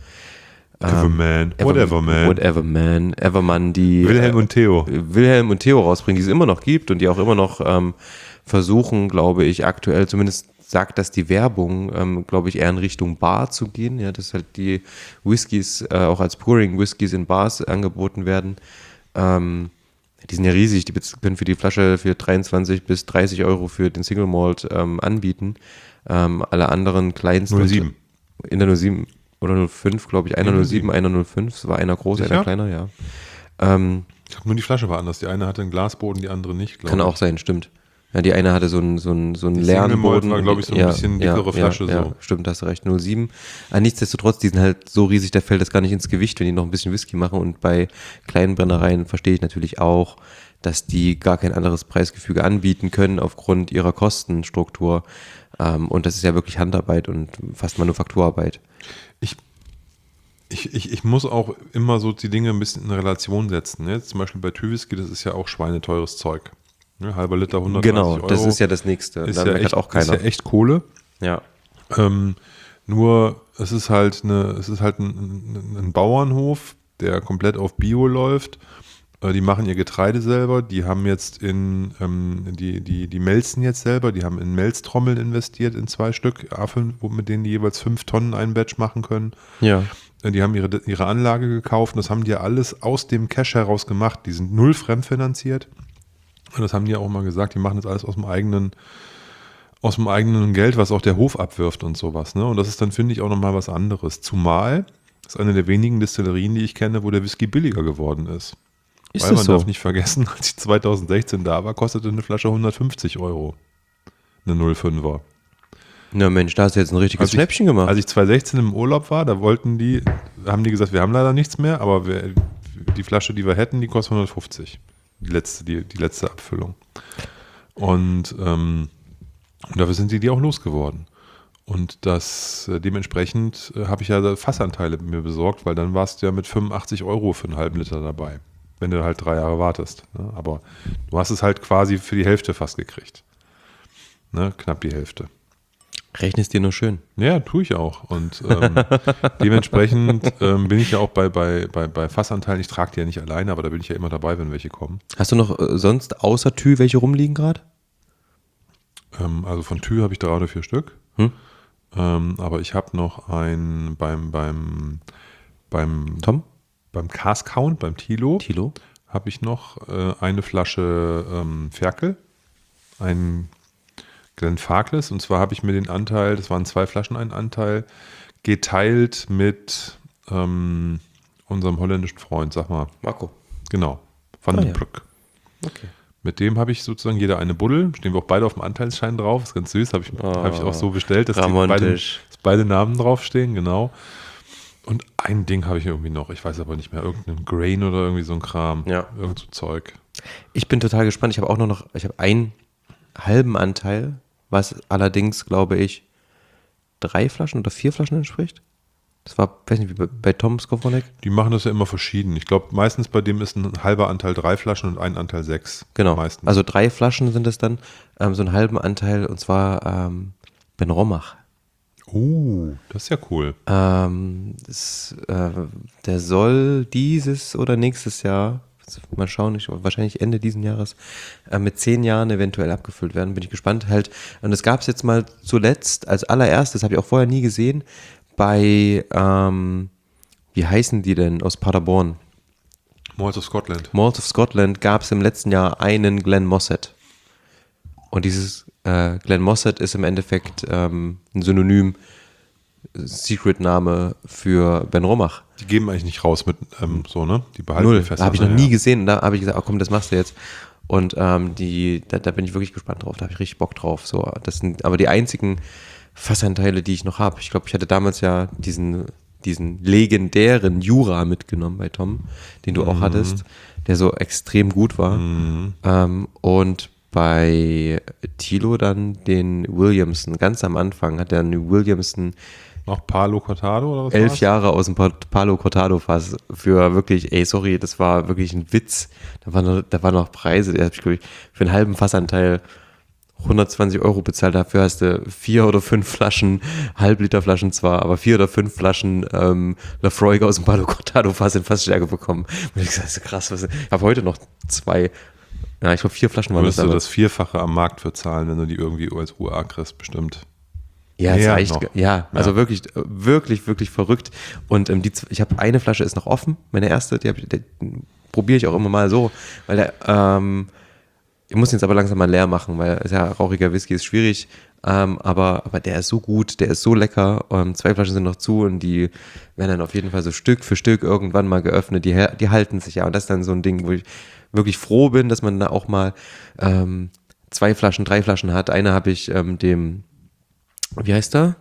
Speaker 2: Evermann, die
Speaker 1: Wilhelm und Theo
Speaker 2: rausbringen, die es immer noch gibt und die auch immer noch versuchen, glaube ich, aktuell, zumindest sagt das die Werbung, glaube ich, eher in Richtung Bar zu gehen. Ja, dass halt die Whiskys auch als Pouring-Whiskys in Bars angeboten werden. Die sind ja riesig, die können für die Flasche für 23 bis 30 Euro für den Single Malt anbieten. Alle anderen kleinsten.
Speaker 1: 07.
Speaker 2: In der 07 oder 05, glaube ich. Einer 07, einer 05. Es war einer groß,
Speaker 1: Sicher?
Speaker 2: einer kleiner, ja.
Speaker 1: Ich glaube, nur die Flasche war anders. Die eine hatte einen Glasboden, die andere nicht, glaube ich.
Speaker 2: Kann auch sein, stimmt. Ja, die eine hatte so einen
Speaker 1: die
Speaker 2: Lernboden.
Speaker 1: war, glaube ich, so ein bisschen dickere Flasche.
Speaker 2: Ja,
Speaker 1: so.
Speaker 2: Stimmt, hast du recht, 07. Nichtsdestotrotz, die sind halt so riesig, da fällt das gar nicht ins Gewicht, wenn die noch ein bisschen Whisky machen. Und bei kleinen Brennereien verstehe ich natürlich auch, dass die gar kein anderes Preisgefüge anbieten können aufgrund ihrer Kostenstruktur. Und das ist ja wirklich Handarbeit und fast Manufakturarbeit.
Speaker 1: Ich muss auch immer so die Dinge ein bisschen in Relation setzen. Jetzt zum Beispiel bei Tüwhisky, das ist ja auch schweineteures Zeug. Ne, halber Liter, 130 Euro.
Speaker 2: Genau, das ist ja das Nächste.
Speaker 1: Ist
Speaker 2: da
Speaker 1: ja
Speaker 2: meckert
Speaker 1: echt,
Speaker 2: auch keiner.
Speaker 1: Ist ja echt Kohle.
Speaker 2: Ja.
Speaker 1: Nur es ist halt ein Bauernhof, der komplett auf Bio läuft. Die machen ihr Getreide selber. Die haben jetzt die melzen jetzt selber. Die haben in Melztrommeln investiert in 2 Stück, mit denen die jeweils 5 Tonnen ein Batch machen können.
Speaker 2: Ja.
Speaker 1: Die haben ihre Anlage gekauft und das haben die ja alles aus dem Cash heraus gemacht. Die sind null fremdfinanziert. Und das haben die ja auch mal gesagt, die machen das alles aus dem eigenen Geld, was auch der Hof abwirft und sowas. Ne? Und das ist dann, finde ich, auch nochmal was anderes. Zumal das ist eine der wenigen Distillerien, die ich kenne, wo der Whisky billiger geworden ist. Weil man darf nicht vergessen, als ich 2016 da war, kostete eine Flasche 150 Euro. Eine 05er.
Speaker 2: Na Mensch, da hast du jetzt ein richtiges Schnäppchen gemacht.
Speaker 1: Als ich 2016 im Urlaub war, da haben die gesagt, wir haben leider nichts mehr, aber die Flasche, die wir hätten, die kostet 150. Die letzte Abfüllung. Und dafür sind die auch losgeworden. Und dementsprechend habe ich ja Fassanteile mir besorgt, weil dann warst du ja mit 85 € für einen halben Liter dabei, wenn du halt 3 Jahre wartest. Ne? Aber du hast es halt quasi für die Hälfte fast gekriegt. Ne? Knapp die Hälfte.
Speaker 2: Rechnest dir nur schön.
Speaker 1: Ja, tue ich auch. Und dementsprechend bin ich ja auch bei Fassanteilen, ich trage die ja nicht alleine, aber da bin ich ja immer dabei, wenn welche kommen.
Speaker 2: Hast du noch sonst außer Tü welche rumliegen gerade?
Speaker 1: Also von Tü habe ich 3 oder 4 Stück. Aber ich habe noch einen beim
Speaker 2: Tom?
Speaker 1: Beim Cask Count, beim Thilo,
Speaker 2: Thilo?
Speaker 1: habe ich noch eine Flasche Ferkel, einen Glenfarclas, und zwar habe ich mir den Anteil, das waren 2 Flaschen ein Anteil, geteilt mit unserem holländischen Freund, sag mal.
Speaker 2: Marco.
Speaker 1: Genau, Van den
Speaker 2: ja.
Speaker 1: Brück.
Speaker 2: Okay.
Speaker 1: Mit dem habe ich sozusagen jeder eine Buddel, stehen wir auch beide auf dem Anteilsschein drauf, ist ganz süß, habe ich auch so bestellt, dass beide Namen draufstehen, genau. Und ein Ding habe ich irgendwie noch, ich weiß aber nicht mehr, irgendeinen Grain oder irgendwie so ein Kram, irgend so Zeug.
Speaker 2: Ich bin total gespannt, ich habe auch noch, ich habe einen halben Anteil, was allerdings, glaube ich, 3 Flaschen oder 4 Flaschen entspricht. Das war, weiß nicht, wie bei Tom Skowronek.
Speaker 1: Die machen das ja immer verschieden. Ich glaube, meistens bei dem ist ein halber Anteil 3 Flaschen und ein Anteil 6.
Speaker 2: Genau,
Speaker 1: meistens.
Speaker 2: Also 3 Flaschen sind es dann, so einen halben Anteil, und zwar Benromach.
Speaker 1: Das ist ja cool.
Speaker 2: Der soll dieses oder nächstes Jahr, mal schauen, wahrscheinlich Ende diesen Jahres, mit 10 Jahren eventuell abgefüllt werden. Bin ich gespannt halt. Und das gab es jetzt mal zuletzt als allererstes, habe ich auch vorher nie gesehen, bei, wie heißen die denn aus Paderborn?
Speaker 1: Malt of Scotland.
Speaker 2: Malt of Scotland gab es im letzten Jahr einen Glen Mossad. Und dieses Glen Mossad ist im Endeffekt ein Synonym, Secret-Name für Benromach.
Speaker 1: Die geben eigentlich nicht raus mit so, ne? Die behalten
Speaker 2: Null,
Speaker 1: die fest.
Speaker 2: da habe ich noch nie gesehen. Und da habe ich gesagt, komm, das machst du jetzt. Und da bin ich wirklich gespannt drauf. Da habe ich richtig Bock drauf. So, das sind aber die einzigen Fassanteile, die ich noch habe. Ich glaube, ich hatte damals ja diesen legendären Jura mitgenommen bei Tom, den du auch hattest, der so extrem gut war. Und bei Thilo dann den Williamson. Ganz am Anfang hat er einen Williamson
Speaker 1: noch Palo Cortado oder was?
Speaker 2: 11 Jahre aus dem Palo Cortado Fass für wirklich, sorry, das war wirklich ein Witz. Da waren noch Preise, der habe ich, glaube ich, für einen halben Fassanteil 120 € bezahlt. Dafür hast du 4 oder 5 Flaschen, Halbliterflaschen zwar, aber 4 oder 5 Flaschen Lafroig aus dem Palo Cortado Fass in Fassstärke bekommen. Und ich gesagt, das ist krass. Ich habe heute noch 2, ich glaube 4 Flaschen waren das.
Speaker 1: Du das Vierfache am Markt für zahlen, wenn du die irgendwie als UA kriegst, bestimmt.
Speaker 2: Ja, es reicht. Also wirklich, wirklich, wirklich verrückt. Und ich habe eine Flasche ist noch offen, meine erste, die probiere ich auch immer mal so, weil ich muss ihn jetzt aber langsam mal leer machen, weil rauchiger Whisky ist schwierig, aber der ist so gut, der ist so lecker. 2 Flaschen sind noch zu und die werden dann auf jeden Fall so Stück für Stück irgendwann mal geöffnet, die halten sich ja, und das ist dann so ein Ding, wo ich wirklich froh bin, dass man da auch mal 2 Flaschen, 3 Flaschen hat. Eine habe ich wie heißt der?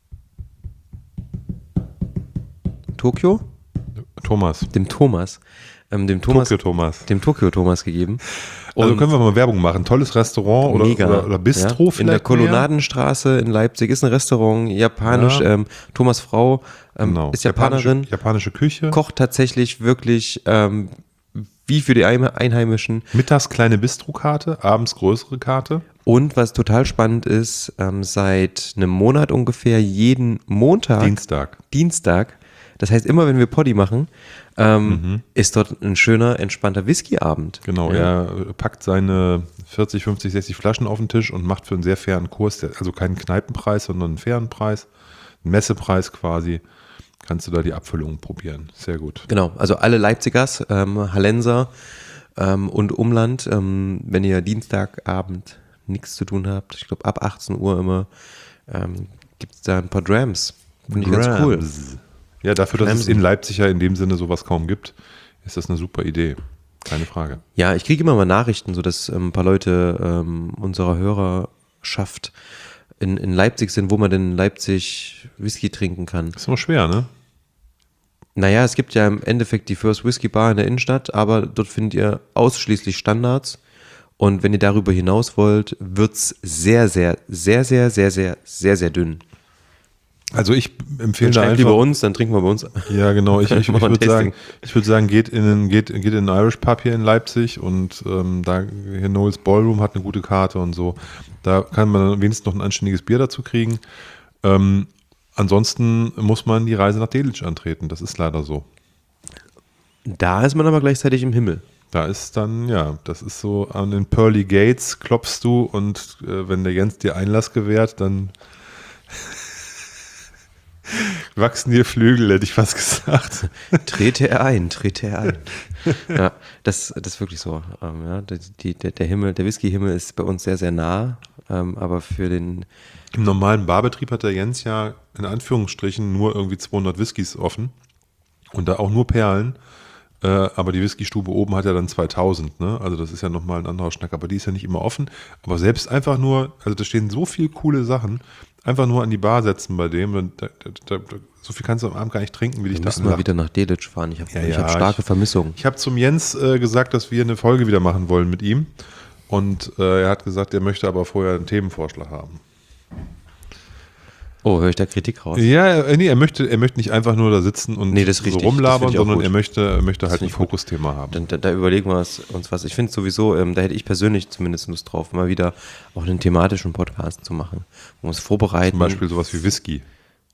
Speaker 2: Tokio?
Speaker 1: Thomas.
Speaker 2: Dem Thomas.
Speaker 1: Tokio Thomas.
Speaker 2: Dem Tokio Thomas gegeben.
Speaker 1: Also können wir mal Werbung machen. Tolles Restaurant oder Bistro vielleicht.
Speaker 2: In der Kolonnadenstraße in Leipzig ist ein Restaurant, japanisch. Thomas' Frau ist Japanerin.
Speaker 1: Japanische Küche.
Speaker 2: Kocht tatsächlich wirklich wie für die Einheimischen.
Speaker 1: Mittags kleine Bistrokarte, abends größere Karte.
Speaker 2: Und was total spannend ist, seit einem Monat ungefähr jeden Montag. Dienstag. Das heißt, immer wenn wir Poddy machen, ist dort ein schöner, entspannter Whisky-Abend.
Speaker 1: Genau, er packt seine 40, 50, 60 Flaschen auf den Tisch und macht für einen sehr fairen Kurs, also keinen Kneipenpreis, sondern einen fairen Preis, einen Messepreis quasi, kannst du da die Abfüllung probieren. Sehr gut.
Speaker 2: Genau, also alle Leipzigers, Hallenser und Umland, wenn ihr Dienstagabend nichts zu tun habt, ich glaube ab 18 Uhr immer, gibt es da ein paar Drams. Finde ich ganz cool.
Speaker 1: Ja, dafür, dass es in Leipzig ja in dem Sinne sowas kaum gibt, ist das eine super Idee. Keine Frage.
Speaker 2: Ja, ich kriege immer mal Nachrichten, so dass ein paar Leute unserer Hörerschaft in Leipzig sind, wo man denn in Leipzig Whisky trinken kann.
Speaker 1: Ist immer schwer, ne?
Speaker 2: Naja, es gibt ja im Endeffekt die First Whisky Bar in der Innenstadt, aber dort findet ihr ausschließlich Standards. Und wenn ihr darüber hinaus wollt, wird es sehr, sehr, sehr, sehr, sehr, sehr, sehr, sehr dünn.
Speaker 1: Also ich empfehle da
Speaker 2: Schreibt
Speaker 1: einfach...
Speaker 2: lieber uns, dann trinken wir bei uns.
Speaker 1: Ja, genau. Ich
Speaker 2: Machen wir ein
Speaker 1: würde sagen, geht in einen Irish Pub hier in Leipzig und da hier Noel's Ballroom hat eine gute Karte und so. Da kann man wenigstens noch ein anständiges Bier dazu kriegen. Ansonsten muss man die Reise nach Delitzsch antreten. Das ist leider so.
Speaker 2: Da ist man aber gleichzeitig im Himmel.
Speaker 1: Da ist dann, ja, das ist so, an den Pearly Gates klopfst du und wenn der Jens dir Einlass gewährt, dann wachsen dir Flügel, hätte ich fast gesagt.
Speaker 2: Trete er ein. Ja, das ist wirklich so. Ja, der Himmel, der Whisky-Himmel ist bei uns sehr, sehr nah, aber für den...
Speaker 1: Im normalen Barbetrieb hat der Jens ja in Anführungsstrichen nur irgendwie 200 Whiskys offen und da auch nur Perlen. Aber die Whiskystube oben hat ja dann 2000, ne? Also das ist ja nochmal ein anderer Schnack, aber die ist ja nicht immer offen. Aber selbst einfach nur, also da stehen so viele coole Sachen, einfach nur an die Bar setzen bei dem, und so viel kannst du am Abend gar nicht trinken, wie dich
Speaker 2: Wir
Speaker 1: das
Speaker 2: müssen mal wieder nach Delitzsch fahren. Ich habe
Speaker 1: Ja,
Speaker 2: starke Vermissung.
Speaker 1: Ich habe zum Jens gesagt, dass wir eine Folge wieder machen wollen mit ihm und er hat gesagt, er möchte aber vorher einen Themenvorschlag haben.
Speaker 2: Oh, höre ich da Kritik raus?
Speaker 1: Ja, nee, er möchte nicht einfach nur da sitzen und
Speaker 2: Nee, das ist
Speaker 1: so
Speaker 2: richtig.
Speaker 1: rumlabern,
Speaker 2: Das finde ich auch
Speaker 1: sondern
Speaker 2: gut.
Speaker 1: er möchte halt ein
Speaker 2: finde ich gut.
Speaker 1: Fokusthema haben.
Speaker 2: Da überlegen wir uns was. Ich finde sowieso, da hätte ich persönlich zumindest Lust drauf, mal wieder auch einen thematischen Podcast zu machen. Man muss vorbereiten.
Speaker 1: Zum Beispiel sowas wie Whisky.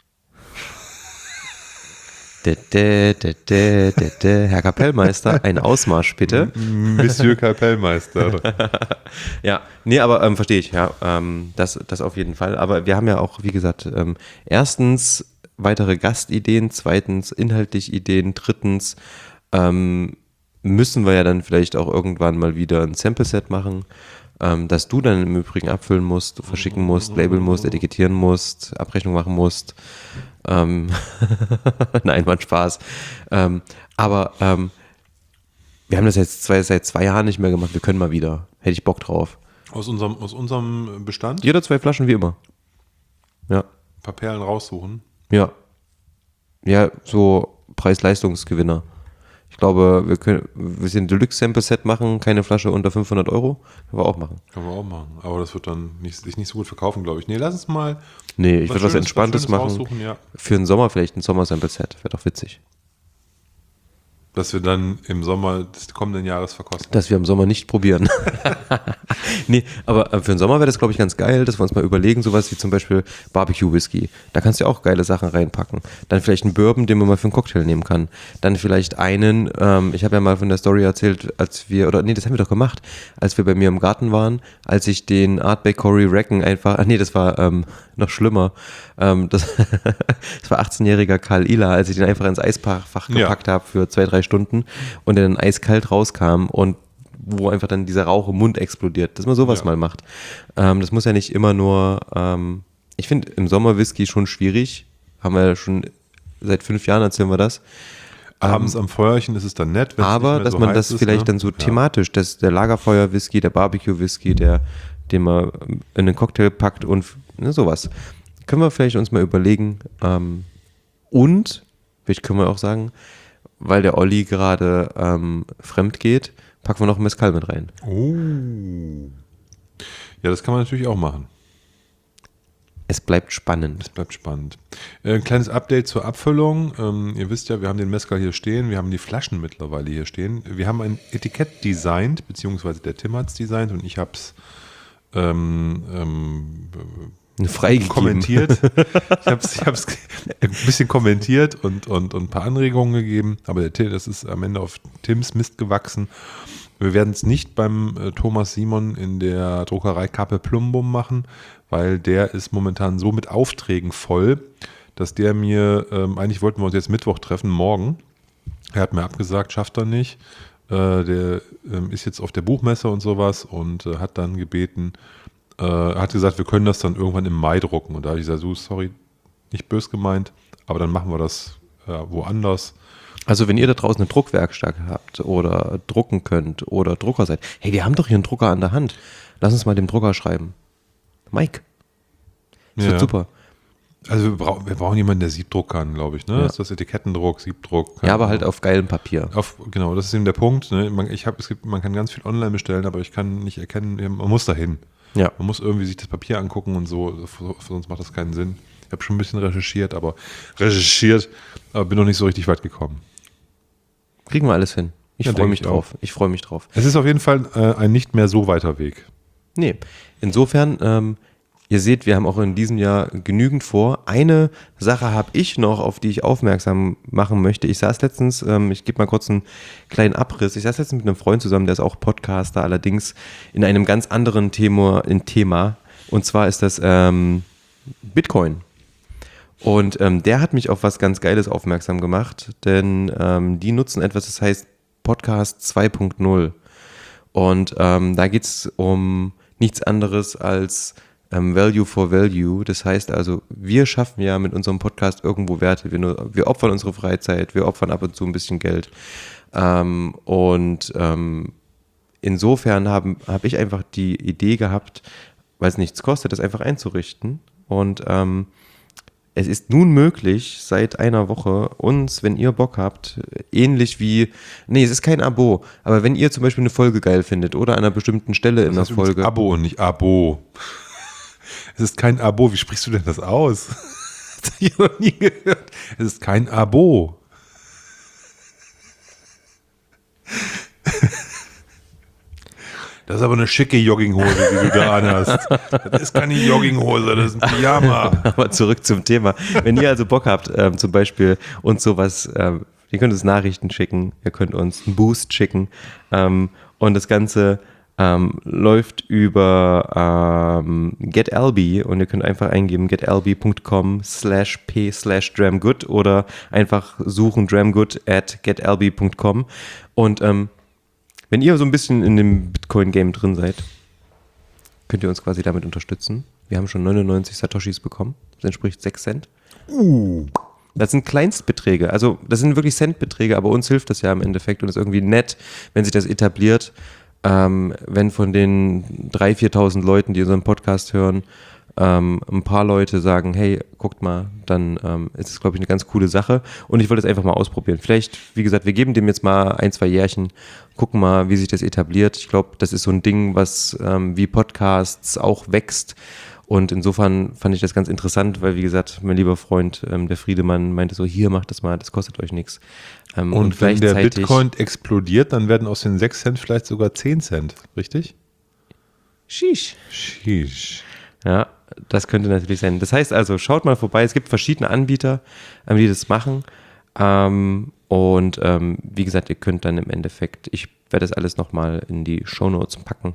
Speaker 2: Herr Kapellmeister, ein Ausmarsch bitte.
Speaker 1: Monsieur Kapellmeister.
Speaker 2: Ja, nee, aber verstehe ich, ja, das auf jeden Fall. Aber wir haben ja auch, wie gesagt, erstens weitere Gastideen, zweitens inhaltlich Ideen, drittens müssen wir ja dann vielleicht auch irgendwann mal wieder ein Sample-Set machen, dass du dann im Übrigen abfüllen musst, verschicken musst, labeln musst, etikettieren musst, Abrechnung machen musst. Nein, war ein Spaß. Aber wir haben das jetzt seit 2 Jahren nicht mehr gemacht. Wir können mal wieder. Hätte ich Bock drauf.
Speaker 1: Aus unserem Bestand?
Speaker 2: Jeder 2 Flaschen wie immer. Ja.
Speaker 1: Ein paar Perlen raussuchen.
Speaker 2: Ja. Ja, so Preis-Leistungsgewinner. Ich glaube, wir sind ein Deluxe-Sample-Set machen, keine Flasche unter 500 Euro. Können wir auch machen.
Speaker 1: Können wir auch machen. Aber das wird dann sich nicht so gut verkaufen, glaube ich. Nee, lass uns mal.
Speaker 2: Nee, ich würde was Entspanntes machen.
Speaker 1: Raussuchen, ja.
Speaker 2: Für den Sommer vielleicht ein Sommer-Sample-Set. Wäre doch witzig.
Speaker 1: Dass wir dann im Sommer des kommenden Jahres verkosten.
Speaker 2: Dass wir im Sommer nicht probieren. Nee, aber für den Sommer wäre das, glaube ich, ganz geil, dass wir uns mal überlegen, sowas wie zum Beispiel Barbecue-Whisky. Da kannst du ja auch geile Sachen reinpacken. Dann vielleicht einen Bourbon, den man mal für einen Cocktail nehmen kann. Dann vielleicht einen, ich habe ja mal von der Story erzählt, das haben wir doch gemacht, als wir bei mir im Garten waren, als ich den Artback Cory Reckon einfach, das war noch schlimmer, das war 18-jähriger Karl Ila, als ich den einfach ins Eisfach gepackt habe für 2-3 Stunden und der dann eiskalt rauskam und wo einfach dann dieser Rauch im Mund explodiert, dass man sowas mal macht. Das muss ja nicht immer nur, ich finde im Sommer Whisky schon schwierig, haben wir ja schon seit 5 Jahren erzählen wir das.
Speaker 1: Abends am Feuerchen ist es dann nett, wenn es
Speaker 2: Aber
Speaker 1: nicht mehr
Speaker 2: dass
Speaker 1: so
Speaker 2: man
Speaker 1: heiß
Speaker 2: das
Speaker 1: ist,
Speaker 2: vielleicht
Speaker 1: ne?
Speaker 2: dann so thematisch, dass der Lagerfeuer-Whisky, der Barbecue-Whisky, den man in einen Cocktail packt und sowas. Können wir vielleicht uns mal überlegen. Und, vielleicht können wir auch sagen, weil der Olli gerade fremd geht, packen wir noch Mezcal mit rein.
Speaker 1: Oh. Ja, das kann man natürlich auch machen.
Speaker 2: Es bleibt spannend.
Speaker 1: Es bleibt spannend. Ein kleines Update zur Abfüllung. Ihr wisst ja, wir haben den Mezcal hier stehen. Wir haben die Flaschen mittlerweile hier stehen. Wir haben ein Etikett designt, beziehungsweise der Tim hat es designt und ich habe es
Speaker 2: freigegeben.
Speaker 1: Kommentiert. Ich hab's ein bisschen kommentiert und ein paar Anregungen gegeben, aber das ist am Ende auf Tims Mist gewachsen. Wir werden es nicht beim Thomas Simon in der Druckerei Carpe Plumbum machen, weil der ist momentan so mit Aufträgen voll, dass der mir, eigentlich wollten wir uns jetzt Mittwoch treffen, morgen. Er hat mir abgesagt, schafft er nicht. Der ist jetzt auf der Buchmesse und sowas und hat dann gebeten, hat gesagt, wir können das dann irgendwann im Mai drucken. Und da habe ich gesagt, sorry, nicht bös gemeint, aber dann machen wir das woanders.
Speaker 2: Also wenn ihr da draußen eine Druckwerkstatt habt oder drucken könnt oder Drucker seid, hey, wir haben doch hier einen Drucker an der Hand. Lass uns mal dem Drucker schreiben. Mike, Das
Speaker 1: Ja.
Speaker 2: wird super.
Speaker 1: Also wir brauchen jemanden, der Siebdruck kann, glaube ich. Ne?
Speaker 2: Ja.
Speaker 1: Das ist das Etikettendruck, Siebdruck.
Speaker 2: Ja, aber halt auf geilem Papier.
Speaker 1: Genau, das ist eben der Punkt. Ne? Man kann ganz viel online bestellen, aber ich kann nicht erkennen, man muss dahin.
Speaker 2: Ja.
Speaker 1: Man muss irgendwie sich das Papier angucken und so, sonst macht das keinen Sinn. Ich habe schon ein bisschen recherchiert, aber bin noch nicht so richtig weit gekommen.
Speaker 2: Kriegen wir alles hin. Ich
Speaker 1: Ja,
Speaker 2: freue
Speaker 1: denke
Speaker 2: mich
Speaker 1: ich
Speaker 2: drauf. Ich freue mich drauf.
Speaker 1: Es ist auf jeden Fall ein nicht mehr so weiter Weg.
Speaker 2: Nee, insofern, ihr seht, wir haben auch in diesem Jahr genügend vor. Eine Sache habe ich noch, auf die ich aufmerksam machen möchte. Ich saß letztens, ich gebe mal kurz einen kleinen Abriss, ich saß letztens mit einem Freund zusammen, der ist auch Podcaster, allerdings in einem ganz anderen Thema. Und zwar ist das Bitcoin. Und der hat mich auf was ganz Geiles aufmerksam gemacht, denn die nutzen etwas, das heißt Podcast 2.0. Und da geht es um nichts anderes als Value for Value. Das heißt also, wir schaffen ja mit unserem Podcast irgendwo Werte. Wir opfern unsere Freizeit, wir opfern ab und zu ein bisschen Geld. Insofern hab ich einfach die Idee gehabt, weil es nichts kostet, das einfach einzurichten. Und es ist nun möglich, seit einer Woche uns, wenn ihr Bock habt, es ist kein Abo, aber wenn ihr zum Beispiel eine Folge geil findet oder an einer bestimmten Stelle in der
Speaker 1: Das ist übrigens
Speaker 2: Folge.
Speaker 1: Abo und nicht Abo. Es ist kein Abo. Wie sprichst du denn das aus? Das habe ich noch nie gehört. Es ist kein Abo. Das ist aber eine schicke Jogginghose, die du da anhast. Das ist keine Jogginghose, das ist ein Pyjama.
Speaker 2: Aber zurück zum Thema. Wenn ihr also Bock habt, zum Beispiel uns sowas, ihr könnt uns Nachrichten schicken, ihr könnt uns einen Boost schicken und das Ganze läuft über GetAlby und ihr könnt einfach eingeben getalby.com/p/dramgood oder einfach suchen dramgood@getalby.com und wenn ihr so ein bisschen in dem Bitcoin-Game drin seid, könnt ihr uns quasi damit unterstützen. Wir haben schon 99 Satoshis bekommen. Das entspricht 6 Cent. Das sind Kleinstbeträge. Also das sind wirklich Centbeträge, aber uns hilft das ja im Endeffekt und ist irgendwie nett, wenn sich das etabliert. Wenn von den 3.000, 4.000 Leuten, die unseren Podcast hören, ein paar Leute sagen, hey, guckt mal, dann ist es, glaube ich, eine ganz coole Sache. Und ich wollte es einfach mal ausprobieren. Vielleicht, wie gesagt, wir geben dem jetzt mal 1, 2 Jährchen, gucken mal, wie sich das etabliert. Ich glaube, das ist so ein Ding, was wie Podcasts auch wächst. Und insofern fand ich das ganz interessant, weil, wie gesagt, mein lieber Freund, der Friedemann, meinte so, hier, macht das mal, das kostet euch nichts.
Speaker 1: Und wenn der Bitcoin explodiert, dann werden aus den 6 Cent vielleicht sogar 10 Cent, richtig?
Speaker 2: Sheesh.
Speaker 1: Sheesh.
Speaker 2: Ja, das könnte natürlich sein. Das heißt also, schaut mal vorbei. Es gibt verschiedene Anbieter, die das machen. Wie gesagt, ihr könnt dann im Endeffekt, ich werde das alles nochmal in die Shownotes packen,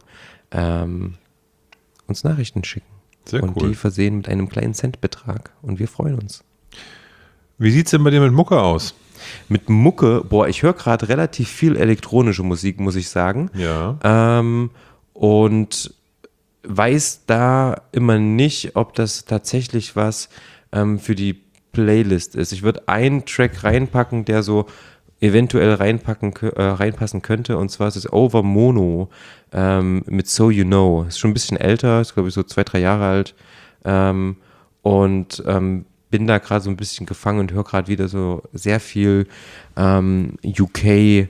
Speaker 2: uns Nachrichten schicken.
Speaker 1: Sehr
Speaker 2: und
Speaker 1: cool.
Speaker 2: Die versehen mit einem kleinen Centbetrag. Und wir freuen uns.
Speaker 1: Wie sieht es denn bei dir mit Mucke aus?
Speaker 2: Mit Mucke, ich höre gerade relativ viel elektronische Musik, muss ich sagen.
Speaker 1: Ja.
Speaker 2: Und weiß da immer nicht, ob das tatsächlich was für die Playlist ist. Ich würde einen Track reinpacken, der so eventuell reinpassen könnte, und zwar ist es Over Mono mit So You Know. Ist schon ein bisschen älter, ist glaube ich so 2, 3 Jahre alt bin da gerade so ein bisschen gefangen und höre gerade wieder so sehr viel UK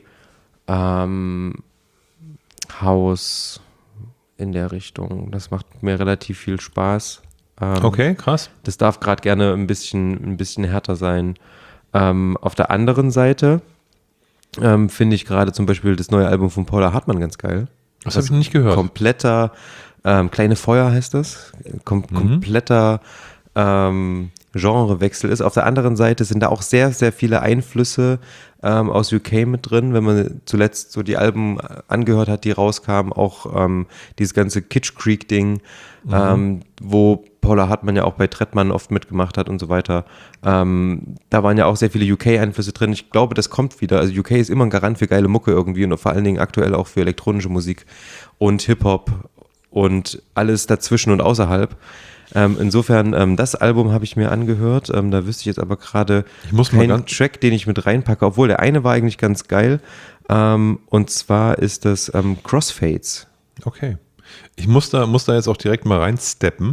Speaker 2: House in der Richtung. Das macht mir relativ viel Spaß.
Speaker 1: Okay, krass.
Speaker 2: Das darf gerade gerne ein bisschen härter sein. Auf der anderen Seite finde ich gerade zum Beispiel das neue Album von Paula Hartmann ganz geil.
Speaker 1: Das habe ich noch nicht gehört.
Speaker 2: Kompletter, Kleine Feuer heißt das. Kompletter Genrewechsel ist. Auf der anderen Seite sind da auch sehr, sehr viele Einflüsse aus UK mit drin. Wenn man zuletzt so die Alben angehört hat, die rauskamen, auch dieses ganze Kitsch Creek Ding, wo Paula Hartmann ja auch bei Trettmann oft mitgemacht hat und so weiter. Da waren ja auch sehr viele UK-Einflüsse drin. Ich glaube, das kommt wieder. Also UK ist immer ein Garant für geile Mucke irgendwie und vor allen Dingen aktuell auch für elektronische Musik und Hip-Hop und alles dazwischen und außerhalb. Insofern, das Album habe ich mir angehört. Da wüsste ich jetzt aber gerade keinen Track, den ich mit reinpacke, obwohl der eine war eigentlich ganz geil. Und zwar ist das Crossfades.
Speaker 1: Okay. Ich muss da jetzt auch direkt mal reinsteppen.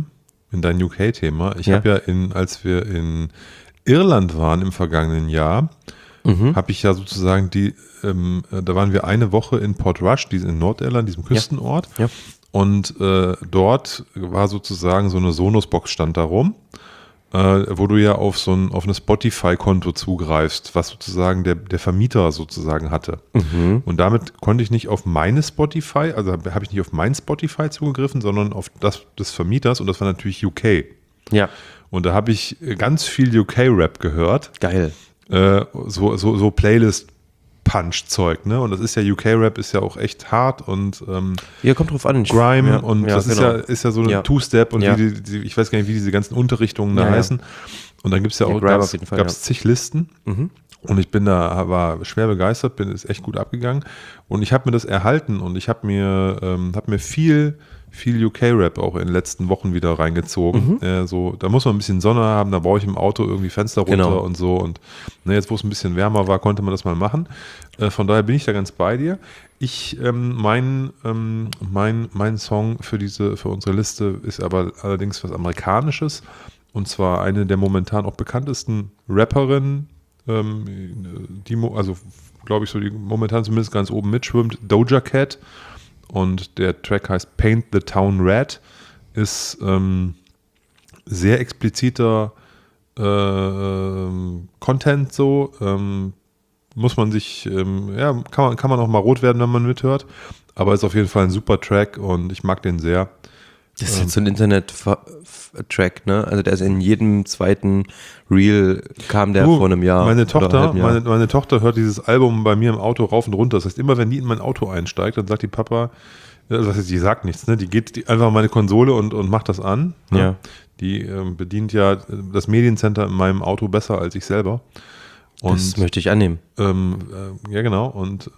Speaker 1: in dein UK-Thema. Ich
Speaker 2: Ja.
Speaker 1: habe ja, als wir in Irland waren im vergangenen Jahr, habe ich ja sozusagen da waren wir eine Woche in Portrush, in Nordirland, diesem Küstenort.
Speaker 2: Ja.
Speaker 1: Und dort war sozusagen so eine Sonos-Box stand da rum, wo du ja auf eine Spotify-Konto zugreifst, was sozusagen der Vermieter sozusagen hatte. Und damit konnte ich nicht auf meine Spotify, also habe ich nicht auf mein Spotify zugegriffen, sondern auf das des Vermieters und das war natürlich UK.
Speaker 2: Ja.
Speaker 1: Und da habe ich ganz viel UK-Rap gehört.
Speaker 2: Geil.
Speaker 1: So Playlist-Punch-Zeug, ne? Und das ist ja, UK-Rap ist ja auch echt hart und
Speaker 2: Ja, kommt drauf an.
Speaker 1: Grime und das
Speaker 2: genau.
Speaker 1: ist ja so eine
Speaker 2: Ja.
Speaker 1: Two-Step und
Speaker 2: Ja.
Speaker 1: ich weiß gar nicht, wie diese ganzen Unterrichtungen da
Speaker 2: Ja, ja.
Speaker 1: heißen. Und dann gibt es ja auch,
Speaker 2: Grime auf jeden Fall,
Speaker 1: gab es zig Listen. Und ich war schwer begeistert, ist echt gut abgegangen. Und ich habe mir das erhalten und ich habe mir viel UK-Rap auch in den letzten Wochen wieder reingezogen. Da muss man ein bisschen Sonne haben, da brauche ich im Auto irgendwie Fenster runter
Speaker 2: Genau.
Speaker 1: und so. Und jetzt, wo es ein bisschen wärmer war, konnte man das mal machen. Von daher bin ich da ganz bei dir. Mein Song für unsere Liste ist aber allerdings was Amerikanisches. Und zwar eine der momentan auch bekanntesten Rapperinnen, die glaube ich, so die momentan zumindest ganz oben mitschwimmt, Doja Cat. Und der Track heißt Paint the Town Red, ist sehr expliziter Content so. Muss man sich, kann man auch mal rot werden, wenn man mithört. Aber ist auf jeden Fall ein super Track und ich mag den sehr.
Speaker 2: Das ist jetzt so ein Internet-Track, ne? Also der ist in jedem zweiten Reel kam der vor einem Jahr.
Speaker 1: Meine
Speaker 2: oder
Speaker 1: Tochter,
Speaker 2: halben Jahr.
Speaker 1: meine Tochter hört dieses Album bei mir im Auto rauf und runter. Das heißt, immer wenn die in mein Auto einsteigt, dann sagt die Papa, das heißt, die sagt nichts, ne? Die geht einfach an meine Konsole und macht das an. Ne?
Speaker 2: Ja.
Speaker 1: Die bedient ja das Mediencenter in meinem Auto besser als ich selber. Und,
Speaker 2: Das möchte ich annehmen.
Speaker 1: ja, genau. Und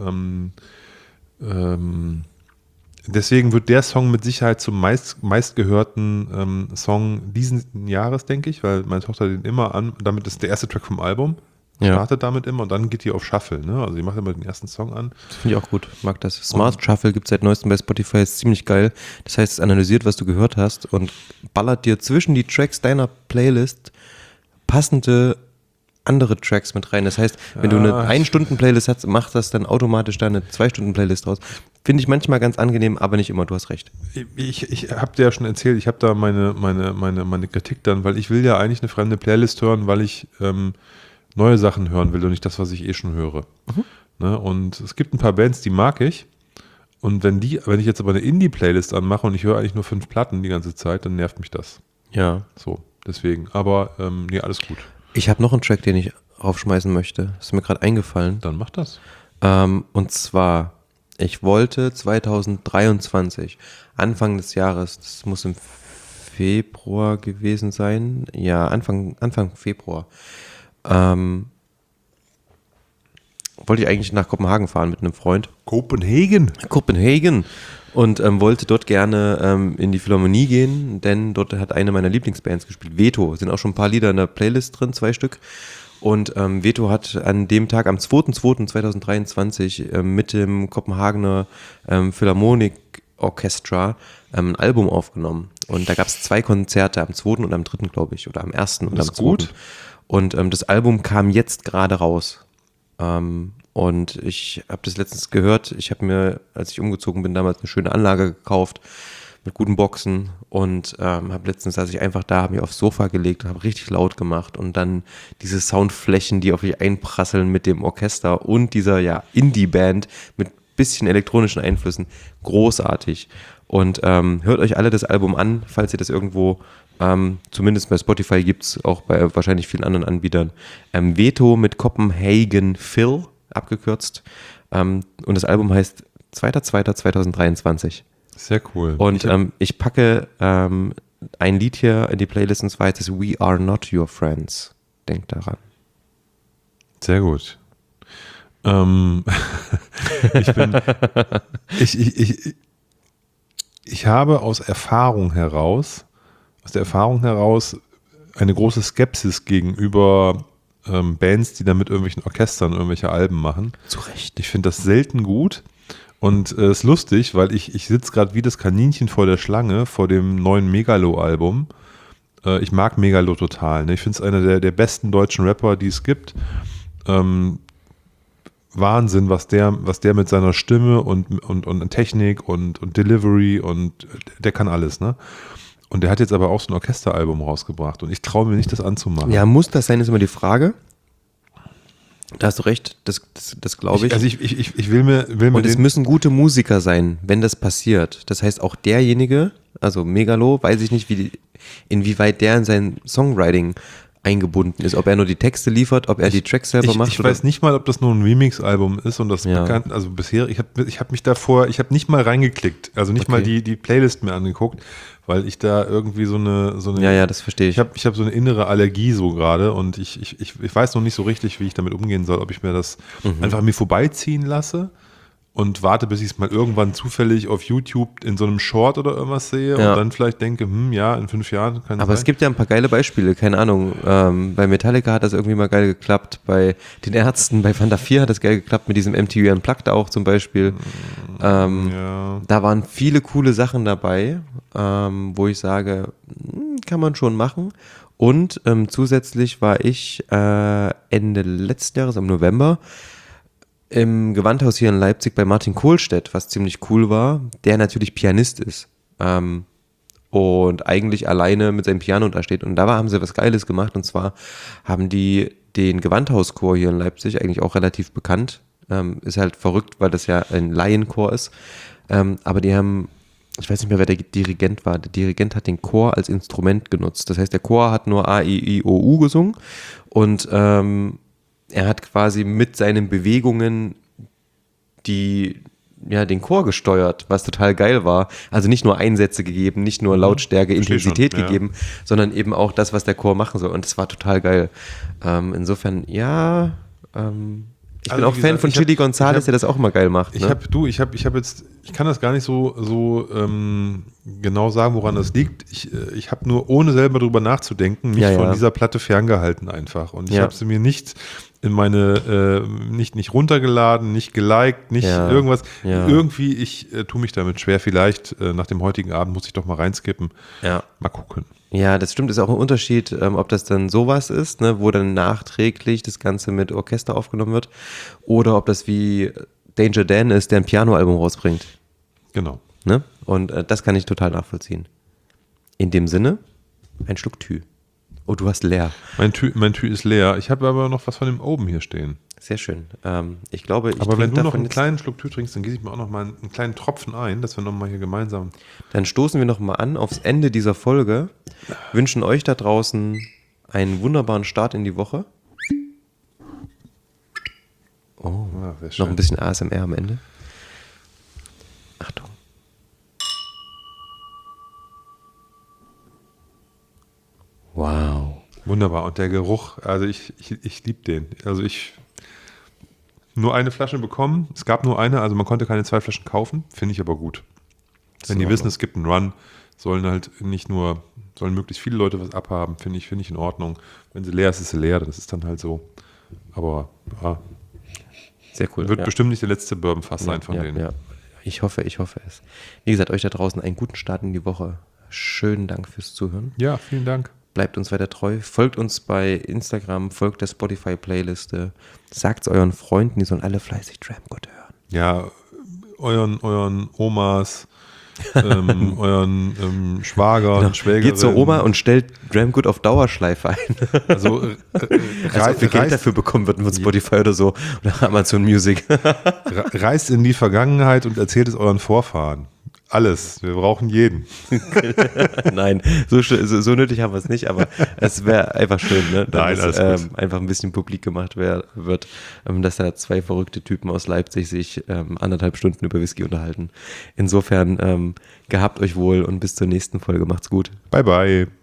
Speaker 1: deswegen wird der Song mit Sicherheit zum meistgehörten Song diesen Jahres, denke ich, weil meine Tochter den immer damit ist der erste Track vom Album, startet damit immer und dann geht die auf Shuffle, ne? Also die macht immer den ersten Song an.
Speaker 2: Das finde ich auch gut, mag das. Smart Shuffle gibt es seit neuestem bei Spotify, ist ziemlich geil. Das heißt, es analysiert, was du gehört hast und ballert dir zwischen die Tracks deiner Playlist passende andere Tracks mit rein. Das heißt, wenn du eine 1-Stunden-Playlist hast, macht das dann automatisch da eine 2-Stunden-Playlist draus. Finde ich manchmal ganz angenehm, aber nicht immer, du hast recht.
Speaker 1: Ich habe dir ja schon erzählt, ich habe da meine Kritik dann, weil ich will ja eigentlich eine fremde Playlist hören, weil ich neue Sachen hören will und nicht das, was ich eh schon höre. Ne? Und es gibt ein paar Bands, die mag ich. Und wenn ich jetzt aber eine Indie-Playlist anmache und ich höre eigentlich nur 5 Platten die ganze Zeit, dann nervt mich das.
Speaker 2: Ja.
Speaker 1: So, deswegen. Aber alles gut.
Speaker 2: Ich habe noch einen Track, den ich raufschmeißen möchte. Das ist mir gerade eingefallen.
Speaker 1: Dann mach das.
Speaker 2: Und zwar, ich wollte 2023, Anfang des Jahres, das muss im Februar gewesen sein, ja, Anfang Februar, wollte ich eigentlich nach Kopenhagen fahren mit einem Freund.
Speaker 1: Kopenhagen.
Speaker 2: Und wollte dort gerne in die Philharmonie gehen, denn dort hat eine meiner Lieblingsbands gespielt, Veto. Sind auch schon ein paar Lieder in der Playlist drin, 2 Stück. Und Veto hat an dem Tag, am 2.2.2023, mit dem Kopenhagener Philharmonic Orchestra ein Album aufgenommen. Und da gab es 2 Konzerte, am 2. und am 3., glaube ich, oder am 1. und am 2.
Speaker 1: Gut.
Speaker 2: Und das Album kam jetzt gerade raus. Und ich habe das letztens gehört. Ich habe mir, als ich umgezogen bin, damals eine schöne Anlage gekauft mit guten Boxen und habe letztens, saß ich einfach da, habe mich aufs Sofa gelegt und habe richtig laut gemacht und dann diese Soundflächen, die auf mich einprasseln mit dem Orchester und dieser Indie-Band mit bisschen elektronischen Einflüssen, großartig. Und hört euch alle das Album an, falls ihr das irgendwo, zumindest bei Spotify gibt es, auch bei wahrscheinlich vielen anderen Anbietern, Veto mit Copenhagen Phil, abgekürzt. Und das Album heißt 2.2.2023.
Speaker 1: Sehr cool.
Speaker 2: Und ich packe ein Lied hier in die Playlist, und zwar heißt es We Are Not Your Friends. Denkt daran.
Speaker 1: Sehr gut. Ich habe aus der Erfahrung heraus eine große Skepsis gegenüber Bands, die dann mit irgendwelchen Orchestern irgendwelche Alben machen.
Speaker 2: Zu Recht.
Speaker 1: Ich finde das selten gut und es ist lustig, weil ich sitze gerade wie das Kaninchen vor der Schlange vor dem neuen Megalo-Album Ich mag Megalo total. Ne? Ich finde es einer der besten deutschen Rapper, die es gibt. Wahnsinn, was der mit seiner Stimme und Technik und Delivery und der kann alles, ne? Und der hat jetzt aber auch so ein Orchesteralbum rausgebracht und ich traue mir nicht, das anzumachen.
Speaker 2: Ja, muss das sein, ist immer die Frage. Da hast du recht, das glaube ich.
Speaker 1: Also ich will mir
Speaker 2: und es müssen gute Musiker sein, wenn das passiert. Das heißt, auch derjenige, also Megalo, weiß ich nicht, inwieweit der in sein Songwriting eingebunden ist, ob er nur die Texte liefert, ob er die Tracks selber macht.
Speaker 1: Ich weiß nicht mal, ob das nur ein Remix-Album ist und das bekannt, also bisher, ich habe mich davor, ich habe nicht mal reingeklickt, also nicht mal die Playlist mir angeguckt, weil ich da irgendwie so eine
Speaker 2: ja, das verstehe ich.
Speaker 1: Ich habe so eine innere Allergie so gerade und ich weiß noch nicht so richtig, wie ich damit umgehen soll, ob ich mir das einfach an mir vorbeiziehen lasse und warte, bis ich es mal irgendwann zufällig auf YouTube in so einem Short oder irgendwas sehe und dann vielleicht denke, ja, in 5 Jahren kann es
Speaker 2: Aber
Speaker 1: sein.
Speaker 2: es gibt ja ein paar geile Beispiele, keine Ahnung, bei Metallica hat das irgendwie mal geil geklappt, bei den Ärzten, bei Fanta 4 hat das geil geklappt, mit diesem MTV Unplugged auch zum Beispiel. Da waren viele coole Sachen dabei, wo ich sage, kann man schon machen. Und zusätzlich war ich Ende letzten Jahres, im November, im Gewandhaus hier in Leipzig bei Martin Kohlstedt, was ziemlich cool war, der natürlich Pianist ist und eigentlich alleine mit seinem Piano da steht. Und da haben sie was Geiles gemacht, und zwar haben die den Gewandhauschor hier in Leipzig, eigentlich auch relativ bekannt, ist halt verrückt, weil das ja ein Laienchor ist, aber die haben, ich weiß nicht mehr, wer der Dirigent war, der Dirigent hat den Chor als Instrument genutzt. Das heißt, der Chor hat nur A, I, I, O, U gesungen und er hat quasi mit seinen Bewegungen den Chor gesteuert, was total geil war. Also nicht nur Einsätze gegeben, nicht nur Lautstärke, Intensität gegeben, sondern eben auch das, was der Chor machen soll. Und das war total geil. Insofern, ich bin auch Fan von Chili González, der das auch immer geil macht. Ne?
Speaker 1: Ich kann das gar nicht so genau sagen, woran das liegt. Ich habe nur, ohne selber drüber nachzudenken, mich von dieser Platte ferngehalten einfach. Und ich habe sie mir nicht in meine, nicht runtergeladen, nicht geliked, nicht irgendwas. Ja. Irgendwie, ich tue mich damit schwer. Vielleicht nach dem heutigen Abend muss ich doch mal reinskippen. Ja. Mal gucken.
Speaker 2: Ja, das stimmt, ist auch ein Unterschied, ob das dann sowas ist, ne, wo dann nachträglich das Ganze mit Orchester aufgenommen wird, oder ob das wie Danger Dan ist, der ein Pianoalbum rausbringt.
Speaker 1: Genau.
Speaker 2: Ne? Und das kann ich total nachvollziehen. In dem Sinne, ein Schluck Tü. Oh, du hast leer.
Speaker 1: Mein Tü ist leer. Ich habe aber noch was von dem oben hier stehen.
Speaker 2: Sehr schön. Ich glaube,
Speaker 1: aber wenn du noch einen kleinen Schluck Tü trinkst, dann gieße ich mir auch noch mal einen kleinen Tropfen ein, dass wir noch mal hier gemeinsam...
Speaker 2: Dann stoßen wir noch mal an aufs Ende dieser Folge. Wünschen euch da draußen einen wunderbaren Start in die Woche. Oh, noch ein bisschen ASMR am Ende. Achtung. Wow.
Speaker 1: Wunderbar. Und der Geruch, also ich liebe den. Also nur eine Flasche bekommen. Es gab nur eine, also man konnte keine 2 Flaschen kaufen. Finde ich aber gut. Wenn die wissen, es gibt einen Run, sollen möglichst viele Leute was abhaben, finde ich in Ordnung. Wenn sie leer ist, ist sie leer, das ist dann halt so. Aber
Speaker 2: sehr cool.
Speaker 1: Wird bestimmt nicht der letzte Bourbon-Fass sein von denen.
Speaker 2: Ja. Ich hoffe es. Wie gesagt, euch da draußen einen guten Start in die Woche. Schönen Dank fürs Zuhören.
Speaker 1: Ja, vielen Dank.
Speaker 2: Bleibt uns weiter treu, folgt uns bei Instagram, folgt der Spotify-Playliste, sagt es euren Freunden, die sollen alle fleißig Dramgood hören.
Speaker 1: Ja, euren Omas, euren Schwager und Schwägerin.
Speaker 2: Geht zur Oma und stellt Dramgood auf Dauerschleife ein.
Speaker 1: Also
Speaker 2: viel Geld dafür bekommen wird von Spotify oder so oder Amazon Music.
Speaker 1: Reist in die Vergangenheit und erzählt es euren Vorfahren. Alles. Wir brauchen jeden.
Speaker 2: Nein, so nötig haben wir es nicht, aber es wäre einfach schön, ne? Dass einfach ein bisschen publik gemacht wird, dass da 2 verrückte Typen aus Leipzig sich 1,5 Stunden über Whisky unterhalten. Insofern gehabt euch wohl und bis zur nächsten Folge. Macht's gut.
Speaker 1: Bye, bye.